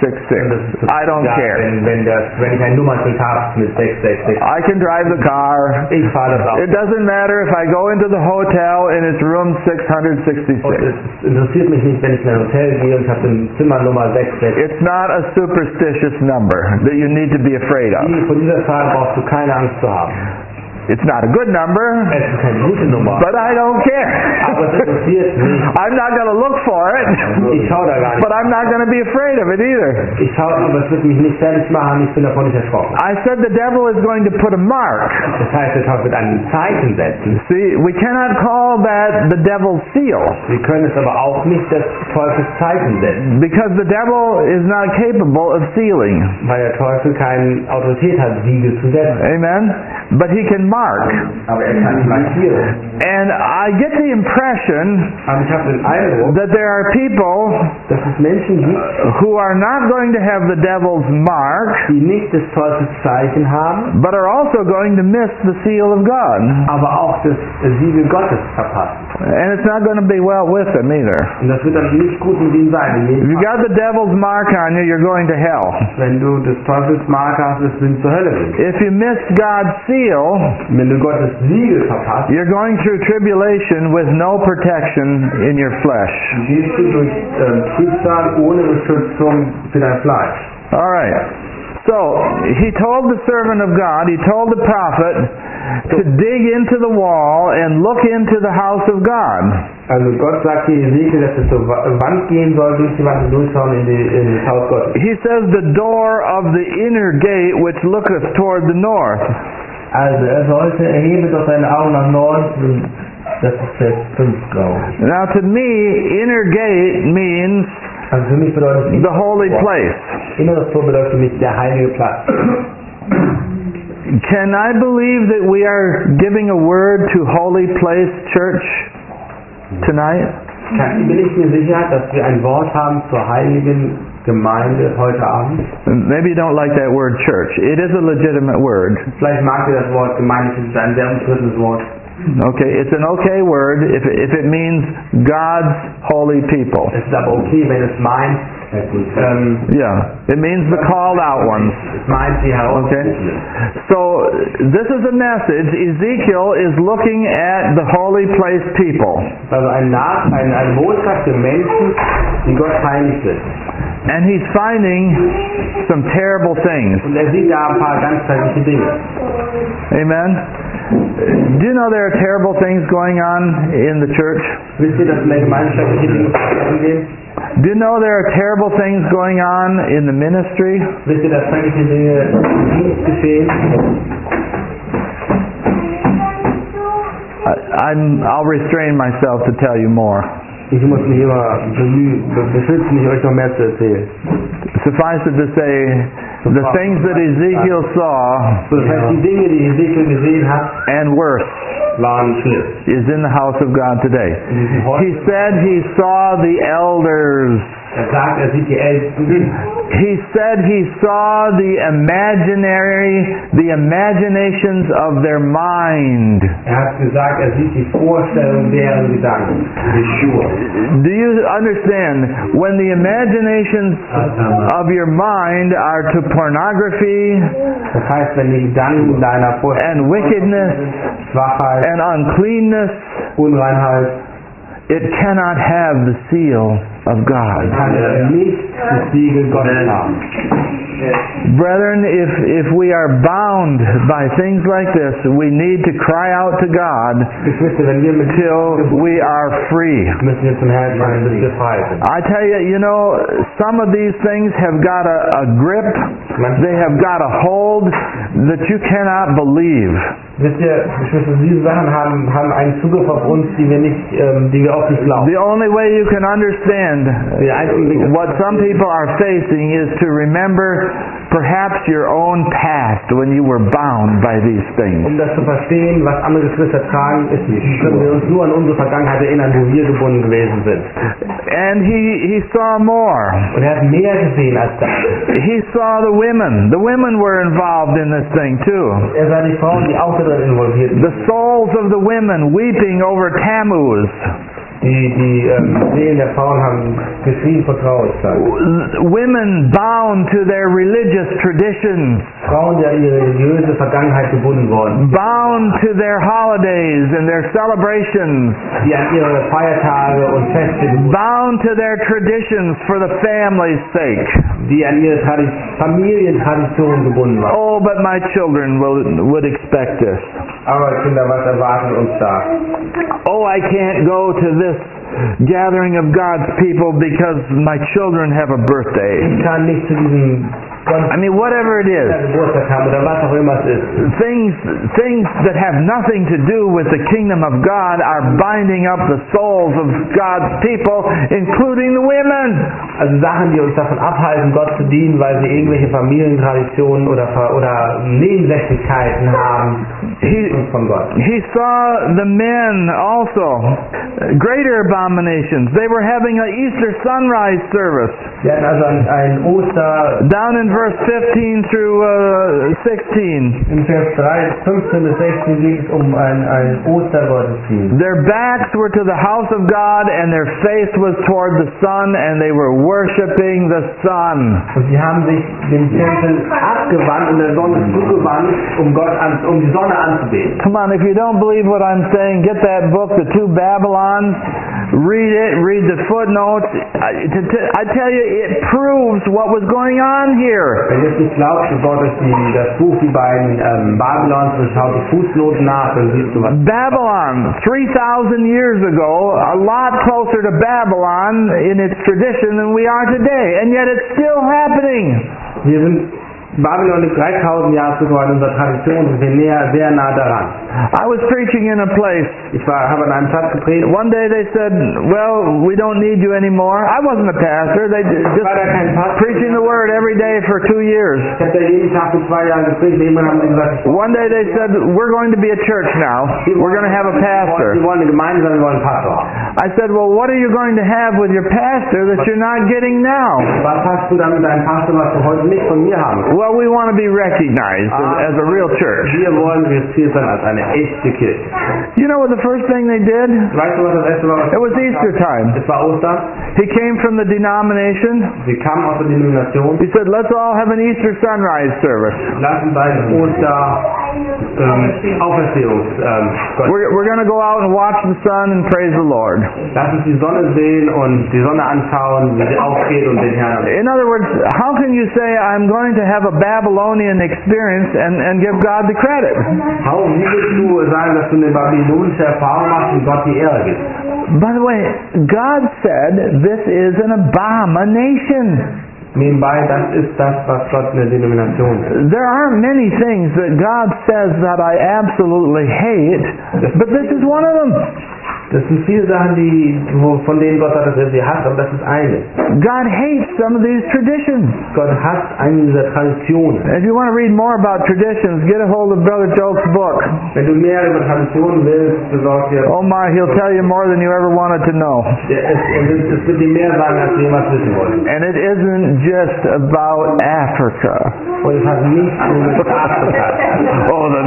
666. I don't care. Wenn ich ein Nummernschild habe mit 666. I can drive the car. Ich fahre das Auto. It doesn't matter if I go into the hotel and it's room 666. Und es interessiert mich nicht, wenn ich in ein Hotel gehe und ich habe den Zimmer Nummer 666. It's not a superstitious number that you need to be afraid of. Von dieser Zahl brauchst du keine Angst zu haben. It's not a good number, Es ist keine gute Nummer. but I don't care. Aber es interessiert mich. I'm not going to look for it, Ich schaue da gar nicht. but I'm not going to be afraid of it either. Ich schaue, aber es wird mich nicht fertig machen. Ich bin davon nicht erschrocken. I said the devil is going to put a mark. Das heißt, der Teufel wird ein Zeichen setzen. See, we cannot call that the devil's seal, Wir können es aber auch nicht des Teufels Zeichen setzen, because the devil is not capable of sealing. weil der Teufel keine Autorität hat, Siegel zu setzen. Amen? But he can mark. Aber er kann markieren. And I get the impression Aber ich habe den Eindruck, that there are people dass es Menschen gibt, who are not going to have the devil's mark, die nicht des Teufels Zeichen haben, but are also going to miss the seal of God. aber auch das Siegel Gottes verpassen. And it's not going to be well with them either. Und das wird dann nicht gut mit ihnen sein. In If jedem you Fall. got the devil's mark on you, you're going to hell. Wenn du des Teufels Mark hast, wirst du zur Hölle gehen. If you miss God's seal, Wenn du Gottes Siegel verpasst, you're going through tribulation with no protection in your flesh. gehst du durch Trübsal ohne Beschützung für dein Fleisch. All right. So, he told the servant of God, he told the prophet to dig into the wall and look into the house of God. Also Gott sagt hier Ezekiel, dass es zur Wand gehen soll, durch die Wand und durchschauen in das Haus Gottes. He says the door of the inner gate which looketh toward the north. Also er hebe doch seine Augen nach Norden. Das ist Vers 5, glaube ich. Now to me, inner gate means Also für mich bedeutet the holy place. Inneres Tor bedeutet für mich der heilige Platz. Can I believe that we are giving a word to Holy Place Church tonight? Bin ich mir sicher, dass wir ein Wort haben zur heiligen Gemeinde heute Abend? Maybe you don't like that word church. It is a legitimate word. Vielleicht mag ihr das Wort Gemeinde, es ist ein sehr umstrittenes Wort. Okay, it's an okay word if it means God's holy people. Es ist aber okay, wenn es meint, Yeah, it means the called out ones. es meint die Okay. Herausgerufenen. So this is a message. Ezekiel is looking at the holy place people. Also ein Botschaft für Menschen, die Gott heilig sind. And he's finding some terrible things. Und er sieht da ein paar ganz schreckliche Dinge. Amen. Do you know there are terrible things going on in the church? Wisst ihr, dass in der Gemeinde schreckliche Dinge gehen? Do you know there are terrible things going on in the ministry? Wisst ihr, dass schreckliche Dinge im Dienst geschehen? I'll restrain myself to tell you more. Ich muss mich immer beschützen, nicht euch noch mehr zu erzählen. Suffice it to say, the things that Ezekiel saw, So, das heißt, die Dinge, die Ezekiel gesehen hat, and worse, waren schlimm. is in the house of God today. He said he saw the elders. Er sagt, er sieht die Ältesten. He said he saw the imaginations of their mind. Er hat gesagt, er sieht die Vorstellung deren Gedanken. Do you understand? When the imaginations of your mind are to pornography Das heißt, wenn die Gedanken deiner Vorstellung and wickedness Schwachheit, and uncleanness, Unreinheit, it cannot have the seal of God. kann er nicht das Siegel Gottes haben. Brethren, if we are bound by things like this, we need to cry out to God Geschwister, wenn wir mit till we are free. müssen wir zum Herrn schreien, bis wir frei sind. I tell you, you know, some of these things have got a grip, they have got a hold that you cannot believe. Wisst ihr, Geschwister, diese Sachen haben einen Zugriff auf uns, die wir auch nicht glauben. The only way you can understand Der einzige Weg, what some people are facing is to remember perhaps your own past when you were bound by these things. um das zu verstehen, was andere Geschwister tragen, können wir uns nur an unsere Vergangenheit erinnern, wo wir gebunden gewesen sind. And he saw more. Und er hat mehr gesehen als das. He saw the women. The women were involved in this thing too. Er sah die Frauen, die auch darin involviert sind. The souls of the women weeping over Tammuz. Die Seelen der Frauen haben geschrien vor Traurigkeit. Women bound to their religious traditions. Frauen, die an ihre religiöse Vergangenheit gebunden wurden. Bound to their holidays and their celebrations. Die an ihre Feiertage und Feste gebunden Bound to their traditions for the family's sake. die an ihre Familientraditionen gebunden waren. Oh, but my children would expect this. Aber Kinder, was erwartet uns da? Oh, I can't go to this gathering of God's people because my children have a birthday. Ich kann nicht zu diesem I mean, whatever it is. Geburtstag haben oder was auch immer es ist. Things that have nothing to do with the kingdom of God are binding up the souls of God's people, including the women. Also Sachen, die uns davon abhalten, Gott zu dienen, weil sie irgendwelche Familientraditionen oder Nebensächlichkeiten haben von Gott. He saw the men also, greater abominations. They were having an Easter sunrise service. Wir hatten also ein Oster... Down in verse 15 through 16. In Vers 15 bis 16 geht es um ein Ostergottesdienst. Their backs were to the house of God and their face was toward the sun and they were worshiping the sun. Und sie haben sich dem Tempel abgewandt und der Sonne zugewandt, um die Sonne anzubeten. Come on, if you don't believe what I'm saying, get that book, The Two Babylons, read it, read the footnotes. I tell you, it proves what was going on here. Wenn ihr es nicht glaubt, so baut euch das Buch, die beiden Babylons, und schaut die Fußnoten nach, dann siehst du was. Babylon, 3,000 years ago, a lot closer to Babylon in its tradition than we are today, and yet it's still happening. Wir sind Babylon ist 3.000 Jahre zuvor in unserer Tradition, sind wir sehr nah daran. I was preaching in a place. Habe an einem Platz gepredigt. One day they said, well, we don't need you anymore. I wasn't a pastor. They just preaching the word every day for 2 years. Ich habe da jeden Tag für 2 Jahre gepredigt. Irgendwann haben sie gesagt, one day they said, we're going to be a church now. We're going to have a pastor. Sie wollen eine Gemeinde, sondern wir wollen einen Pastor. I said, well, what are you going to have with your pastor that you're not getting now? Was hast du dann mit deinem Pastor, was du heute nicht von mir haben? Well, we want to be recognized as a real church. Wir wollen registriert sein als eine echte Kirche. You know what the first thing they did? Weißt du, was das erste war? It was Easter time. Es war Ostern. He came from the denomination. Sie kamen aus der Denomination. He said, let's all have an Easter sunrise service. Lass uns einen Auferstehungs We're going to go out and watch the sun and praise the Lord. Lass uns die Sonne sehen und die Sonne anschauen, wie sie aufgeht und den Herrn. In other words, how can you say I'm going to have a Babylonian experience and give God the credit? Wie willst du sagen, dass du eine babylonische Erfahrung machst und Gott die Ehre gibst? By the way, God said this is an abomination. Nebenbei, das ist das, was Gott in der Denomination ist. There aren't many things that God says that I absolutely hate, but this is one of them. Das sind viele Sachen, von denen Gott sagt, dass er sie hasst, aber das ist eine. God hates some of these traditions. Gott hasst eine dieser Traditionen. If you want to read more about traditions, get a hold of Brother Joke's book. Wenn du mehr über Traditionen willst, besorg dir. Oh my, he'll tell you more than you ever wanted to know. Es wird dir mehr sagen, als du jemals wissen wolltest. And it isn't just about Africa. Und es hat nichts mit Afrika. Oh, the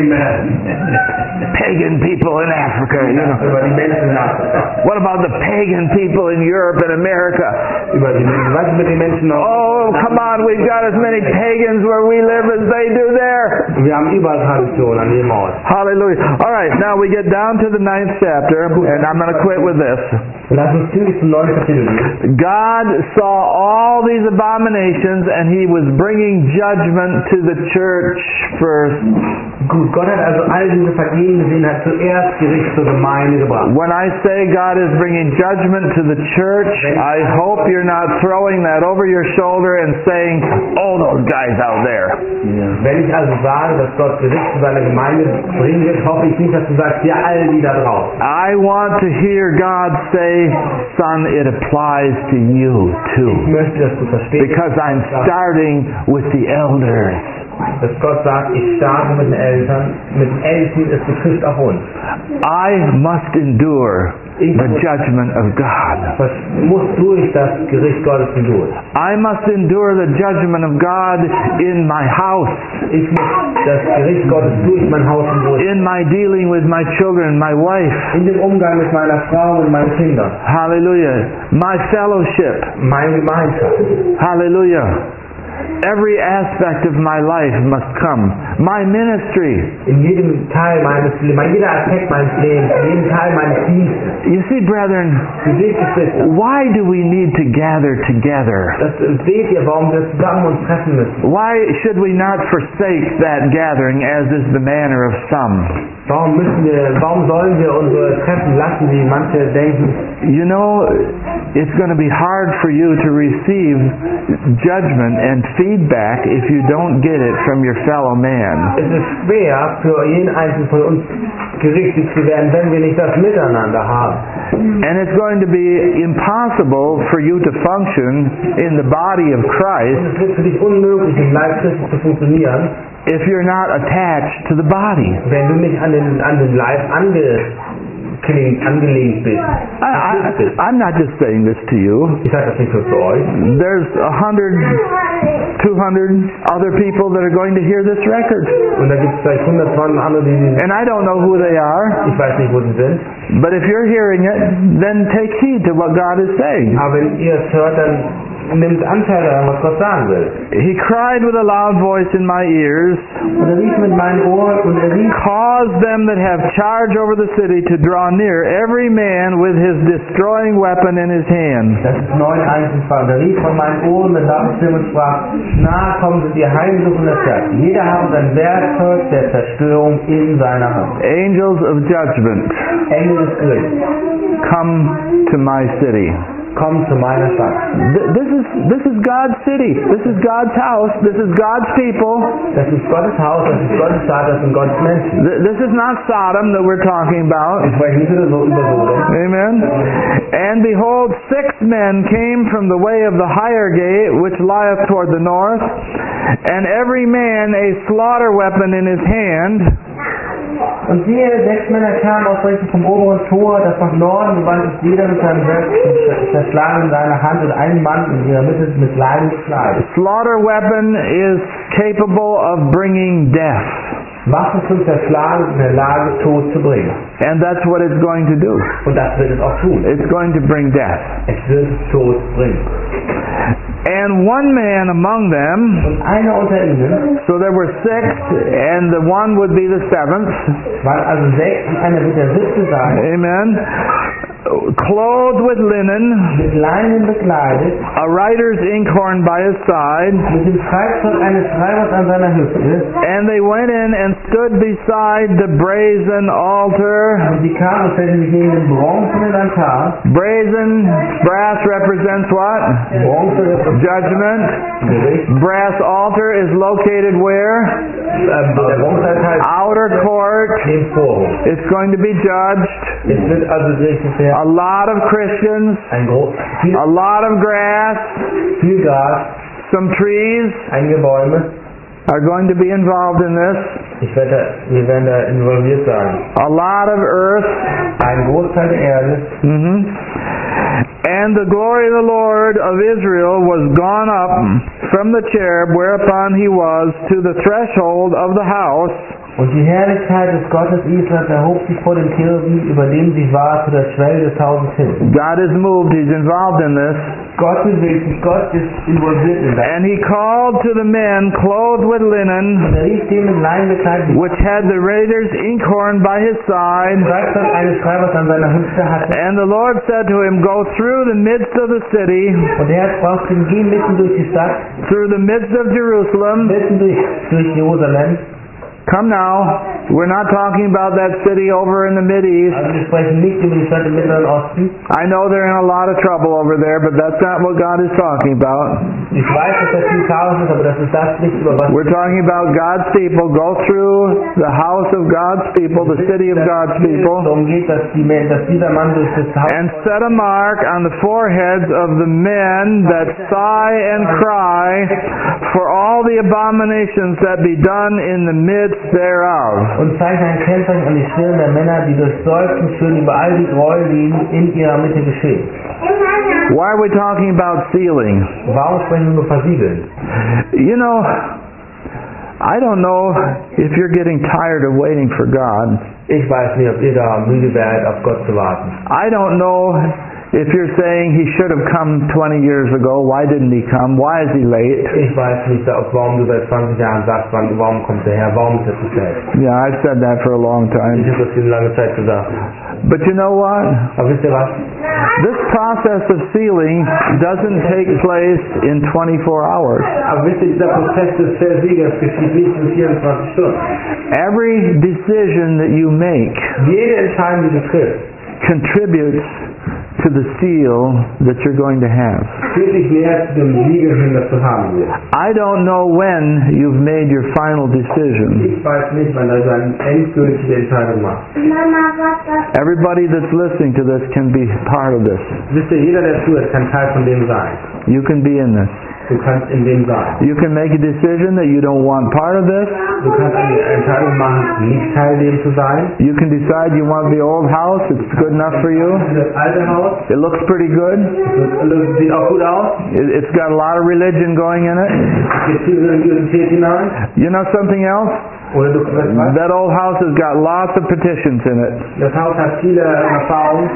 pagan people in Africa, you know. What about the pagan people in Europe and America? Was mit den Menschen noch? Oh, come on, we've got as many pagans where we live as they do there. Wir haben überall Tradition an jedem Ort. Hallelujah. All right, now we get down to the 9th chapter, and I'm going to quit with this. Lass uns zügig zum 9. Kapitel gehen. God saw all these abominations, and He was bringing judgment to the church first. Gut, Gott hat also all diese Vergehen gesehen, hat zuerst Gericht zur Gemeinde gebracht. When I say God is bringing judgment to the church, I hope you're not throwing that over your shoulder and saying, oh, those guys out there. Wenn ich also sage, dass Gott Gericht zu seiner Gemeinde bringen wird, hoffe ich nicht, dass du sagst, ja, all die da draußen. I want to hear God say, son, it applies to you Ich too. möchte, dass du verstehst, Because I'm starting with the elders. dass Gott sagt, ich starte mit den Eltern, mit den Ältesten, es betrifft auch uns. I must endure the judgment of God. Das muss durch das Gericht Gottes hindurch. I must endure the judgment of God in my house, Ich muss das Gericht Gottes durch mein Haus hindurch. in my dealing with my children, my wife. In dem Umgang mit meiner Frau und meinen Kindern. Hallelujah. My fellowship. Meine Gemeinschaft. Hallelujah. Every aspect of my life must come. My ministry. In jedem Teil meines Lebens, jeder Aspekt meines Lebens, in jedem Teil meines Dienstes. You see, brethren, Du seht es, why do we need to gather together? das seht ihr, warum wir zusammen uns treffen müssen. Why should we not forsake that gathering as is the manner of some? Warum sollen wir unsere Treffen lassen, wie manche denken? You know, it's going to be hard for you to receive judgment and feedback if you don't get it from your fellow man. Es ist schwer für jeden Einzelnen von uns gerichtet zu werden, wenn wir nicht das Miteinander haben. And it's going to be impossible for you to function in the body of Und Christ es wird für dich unmöglich, im Leib Christi zu funktionieren, if you're not attached to the body. wenn du nicht an den Leib angelegt bist. I'm not just saying this to you. Ich sage das nicht nur zu euch. There's 100, 200 other people that are going to hear this record. Und da gibt es vielleicht 120 andere, And I don't know who they are. ich weiß nicht, wo sie sind. But if you're hearing it, then take heed to what God is saying. Aber wenn ihr es hört, dann nimmt Anteil daran, was Gott sagen will. He cried with a loud voice in my ears, Und er rief mit meinen Ohren und er rief, cause them that have charge over the city to draw near, every man with his destroying weapon in his hand. das ist 9,1. Und er rief von meinen Ohren mit lauter Stimme und sprach, nahe kommen sind die Heimsuchungen der Stadt. Jeder habe sein Werkzeug der Zerstörung in seiner Hand. Angels of judgment, Engel des Gerichts, come to my city. komm zu meiner Stadt. This is God's city. This is God's house. This is God's people. Das ist Gottes Haus, das ist Gottes Stadt, das sind Gottes Menschen. This is not Sodom that we're talking about. Ich spreche nicht über Sodom. Amen. And behold, 6 men came from the way of the higher gate, which lieth toward the north, and every man a slaughter weapon in his hand. Und siehe, 6 Männer kamen aus Richtung vom oberen Tor, das nach Norden gewandt ist, jeder mit seinem Werk zerschlagen in seiner Hand und ein Mann in ihrer Mitte mit Leiden gekleidet. Slaughter weapon is capable of bringing death. Waffen zum Zerschlagen in der Lage, Tod zu bringen. And that's what it's going to do. Und das wird es auch tun. It's going to bring death. Es wird Tod bringen. And one man among them, Und einer unter ihnen, so there were 6, and the one would be the 7th. waren also 6 und einer wird der 7. sein, Amen. Clothed with linen, mit Leinen bekleidet, a writer's inkhorn by his side, mit dem Schreibzeug eines Schreibers an seiner Hüfte. and they went in and stood beside the brazen altar. Und die kamen und stellten sich neben dem bronzenen Altar. Brazen, brass represents what? Bronze, Judgment. Gericht. Brass altar is located where? Der Bronzealtar ist Outer court. im Forum. It's going to be judged. Es wird also gerichtet werden. A lot of Christians, a lot of grass, Viel Gras, some trees einige Bäume. are going to be involved in this. Wir werden da involviert sein. A lot of earth. Ein Großteil der Erde. And the glory of the Lord of Israel was gone up from the cherub whereupon he was to the threshold of the house. Und die Herrlichkeit des Gottes Israels erhob sich vor dem Cherubim, über dem sie war, zu der Schwelle des Hauses hin. God is moved. He's involved in this. Gott bewegt sich, Gott ist involviert in das. And he called to the men clothed with linen, Und er rief dem mit Leinen bekleidet, which had the Rader's inkhorn by his side. Schreibsand eines Schreibers an seiner Hüfte hatte. And the Lord said to him, Go through the midst of the city, Und der Herr sprach zu ihm, geh mitten durch die Stadt, through the midst of Jerusalem. mitten durch Jerusalem. Come now. We're not talking about that city over in the Mideast. Also wir sprechen nicht über die Stadt im Mittleren Osten. I know they're in a lot of trouble over there, but that's not what God is talking about. Ich weiß, dass das viel Chaos ist, aber das ist das nicht, über was We're talking about God's people. Go through the house of God's people, the city of God's people, darum geht, dass dieser Mann durch das Haus and set a mark on the foreheads of the men that sigh and cry for all the abominations that be done in the midst thereof. und zeigt ein Kennzeichen an die Stirn der Männer, die durch Seufzen schön über all die Gräuel, die in ihrer Mitte geschehen. Why are we talking about sealing? Warum sprechen wir über Versiegeln? You know, I don't know if you're getting tired of waiting for God. Ich weiß nicht, ob ihr da müde werdet, auf Gott zu warten. I don't know if you're saying he should have come 20 years ago. Why didn't he come? Why is he late? Ich weiß nicht, warum du seit 20 Jahren sagst, warum kommt der Herr, warum ist er zu spät? Yeah, I've said that for a long Ich time. habe das eine lange Zeit gesagt. But you know what? Aber wisst ihr was? This process of sealing doesn't take place in 24 hours. Aber wisst ihr, dieser Prozess des Versiegers geschieht nicht in 24 Stunden. Every decision that you make Jede Entscheidung, die du triffst, contributes to the seal that you're going to have. führt dich näher zu dem Siegel hin, das du haben wirst. I don't know when you've made your final decision. Ich weiß nicht, wann du eine endgültige Entscheidung machst. Everybody that's listening to this can be part of this. Wisst ihr, jeder, der zuhört, kann Teil von dem sein. You can be in this. Du kannst in dem sein. You can make a decision that you don't want part of this. Du kannst eine Entscheidung machen, nicht Teil dem zu sein. You can decide you want the old house. It's good enough for you. Das alte Haus, It looks pretty good. das sieht auch gut aus. It's got a lot of religion going in it. Es gibt viel Religiosität hinein. You know something else? Oder du weißt was? That old house has got lots of petitions in it. Das Haus hat viele Erfahrungen.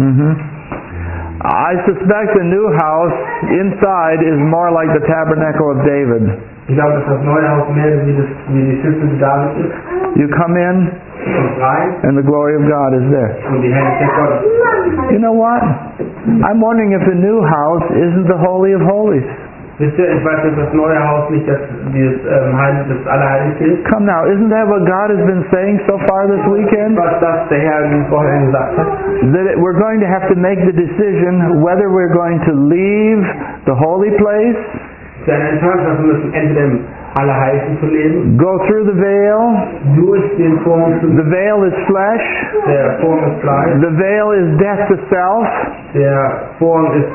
I suspect the new house inside is more like the tabernacle of David. Ich glaube, dass das neue Haus mehr wie die Schüssel David ist. You come in Und rein and the glory of God is there. und die Herrlichkeit Gottes. You know what? I'm wondering if the new house isn't the Holy of Holies. Wisst ihr, ich weiß, dass das neue Haus nicht das Allerheiligste ist. Come now, isn't that what God has been saying so far this weekend? Was das der Herr vorher gesagt hat. That we're going to have to make the decision whether we're going to leave the holy place, Für eine Entscheidung treffen müssen, entweder im Allerheiligsten zu leben, go through the veil. durch den Vorhang zu The veil is flesh. der Vorhang ist Fleisch, The veil is death to self. der Vorhang ist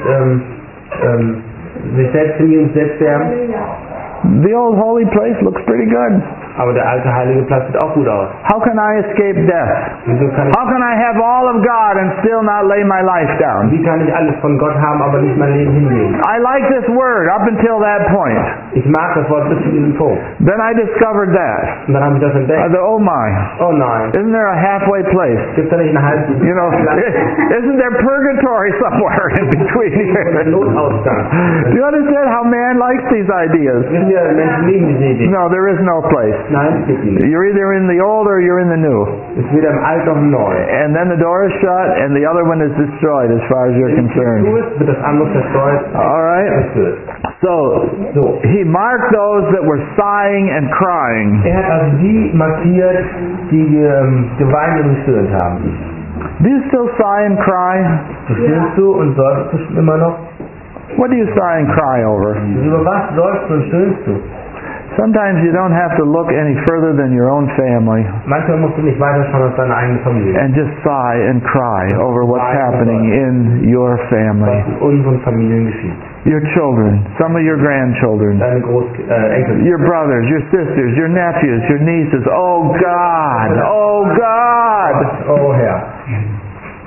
sich selbst hingehen, selbst sterben. The old holy place looks pretty good. Aber der alte heilige Platz sieht auch gut aus. How can I escape death? Wieso kann How can I have all of God and still not lay my life down? wie kann ich alles von Gott haben, aber nicht mein Leben hinlegen? I like this word up until that point. Ich mag das Wort bis zu diesem Punkt. Then I discovered that. Und dann habe ich das I entdeckt. thought, oh my, Oh nein, isn't there a halfway place? gibt es da nicht eine halbe You know, isn't there purgatory somewhere in between here? Notausgang? Do you understand how man likes these ideas? Wissen wir, Menschen lieben diese Idee. No, there is no place. Nein, es gibt die nicht. You're either in the old or you're in the new. Es ist weder im Alten noch im Neuen. And then the door is shut and the other one is destroyed as far as you're Wenn du concerned. tust, wird das andere zerstreut. All right? Zerstört. So, So. he marked those that were sighing and crying. Er hat also die markiert, die geweint und gestöhnt haben. Do you still sigh and cry? Stöhnst du und seufzt du immer noch? What do you sigh and cry over? Über was seufzt du und stöhnst du? Sometimes you don't have to look any further than your own family Manchmal musst du nicht weiter schauen als deine eigene Familie. and just sigh and cry over what's happening in your family. Was in unseren Familien geschieht. Your children, some of your grandchildren, Deine Enkel. your brothers, your sisters, your nephews, your nieces. Oh God! Oh God! Oh Herr.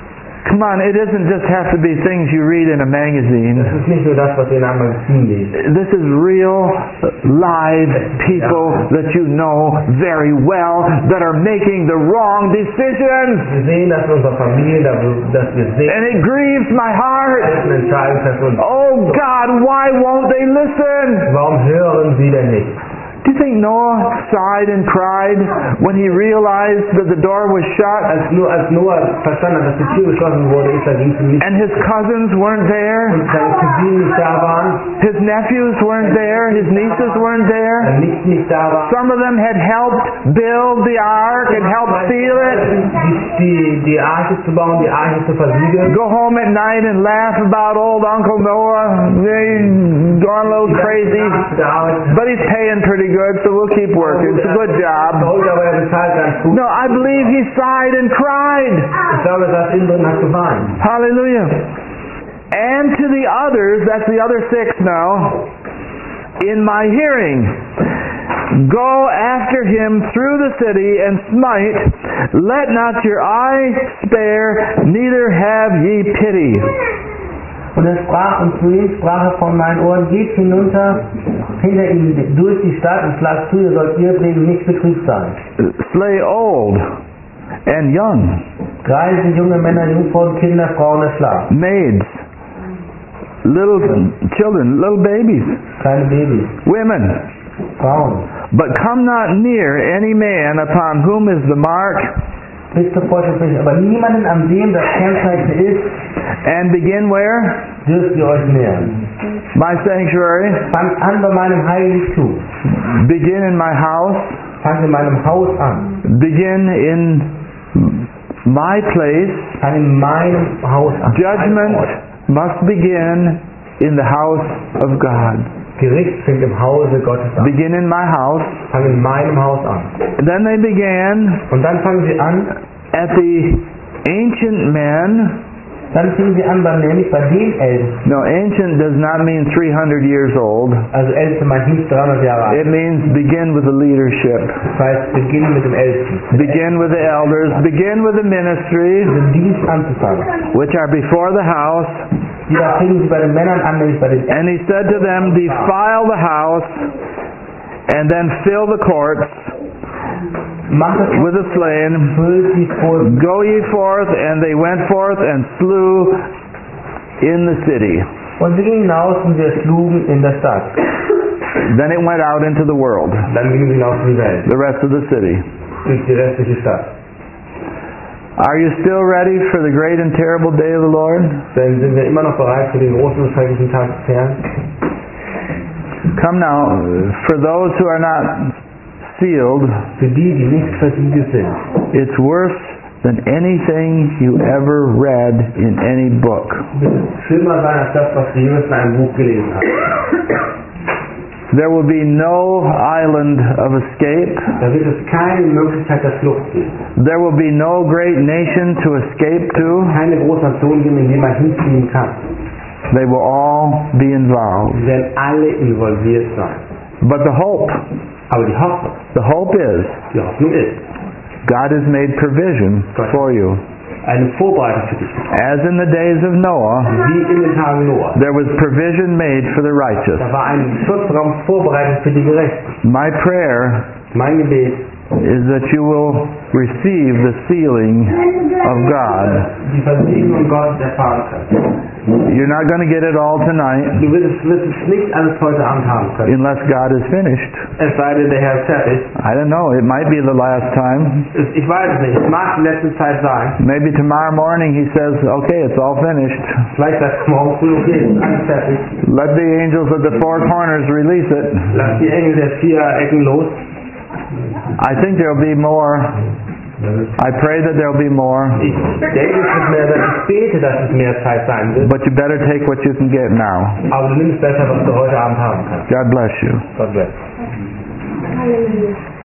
Come on, it doesn't just have to be things you read in a magazine. Das ist nicht nur das, was ihr in einem Magazin lest. This is real, live people that you know very well that are making the wrong decisions. Wir sehen das in unserer Familie, dass wir sehen, And it grieves my heart. dass eine Entscheidung treffen. Oh God, why won't they listen? Warum hören sie denn nicht? Do you think Noah sighed and cried when he realized that the door was shut Als Noah verstanden hat, dass die Tür geschlossen wurde, ist er ging zu nicht. and his cousins weren't there, Und seine Cousinen nicht da waren, his nephews weren't there, his nieces weren't there? Nichts nicht da war. Some of them had helped build the ark and helped seal it. Die Arche zu bauen, die Arche zu versiegeln. Go home at night and laugh about old Uncle Noah. He's gone a little crazy, but he's paying pretty good, so we'll keep working. It's a good job. Aber er bezahlt ganz gut. No, I believe he sighed and cried. Ich glaube, er saß innen drin und hat geweint. Hallelujah. And to the others, that's the other 6 now, in my hearing, go after him through the city and smite, let not your eye spare, neither have ye pity. Und er sprach, und zu ihm sprach er von meinen Ohren, geht hinunter hinter ihm durch die Stadt und schlagt zu, ihr sollt ihretwegen nicht betrübt sein. Slay old and young, Greise, junge Männer, Jungfrauen, Kinder, Frauen erschlagen. maids, little children, little babies, Kleine Babys, women. Frauen. But come not near any man upon whom is the mark, Bis zur Forschung, aber niemanden, an dem das Kennzeichen ist, and begin where? dürft ihr euch nähern. My sanctuary. Fangt an bei meinem Heiligtum. Begin in my house. Fangt in meinem Haus an. Begin in my place. Fangt in meinem Haus an. Judgment must begin in the house of God. Gericht fängt im Hause Gottes an. Begin in my house. Fangt in meinem Haus an. Then they began Und dann fangen sie an, at the ancient men. dann fingen sie an, nämlich bei den Ältesten. No, ancient does not mean 300 years old. Also Älteste meint nicht 300 Jahre alt. It means begin with the leadership. Das heißt, beginnen mit dem Ältesten. Begin with the elders. Begin with the ministry, Den Dienst anzufangen. which are before the house. Da fingen sie bei den Männern an, nämlich bei den Ältesten. And he said to them, defile the house, and then fill the courts Macht es with the slain. füllt die vor. Go ye forth, and they went forth and slew in the city. Und sie gingen hinaus und sie erschlugen in der Stadt. Then it went out into the world, Dann gingen sie hinaus in die Welt, the rest of the city. durch die restliche Stadt. Are you still ready for the great and terrible day of the Lord? Dann sind wir immer noch bereit für den großen und schrecklichen Tag des Herrn. Come now, for those who are not sealed, Für die, die nicht versiegelt sind. it's worse than anything you ever read in any book. Wird es schlimmer sein als das, was wir jemals in einem Buch gelesen haben. There will be no island of escape. Da wird es keine Möglichkeit der Flucht geben. There will be no great nation to escape to. Keine große Nation geben, in die man hinziehen kann. They will all be involved. Sie werden alle involviert sein. But the hope Aber die Hoffnung ist, God has made provision for you. eine Vorbereitung für dich. As in the days of Noah, Wie in den Tagen Noah. there was provision made for the righteous. Da war ein Schutzraum vorbereitet für die Gerechten. My prayer Mein Gebet is that you will receive the sealing of God. die Versiegelung Gottes erfahren können. You're not going to get it all tonight Du wirst es nicht alles heute Abend haben können. unless God is finished. Es sei denn, der Herr ist fertig. I don't know, it might be the last time. Ich weiß es nicht. Es mag die letzte Zeit sein. Maybe tomorrow morning he says, okay, it's all finished. Vielleicht sagt er morgen früh, okay, es ist alles fertig. Let the angels of the four corners release it. Lass die Engel der 4 Ecken los. I think there'll be more. I pray that there'll be more. Ich denke, es wird mehr sein. Ich bete, dass es mehr Zeit sein wird. But you better take what you can get now. Aber du nimmst besser, was du heute Abend haben kannst. God bless you. Gott bless. Hallelujah.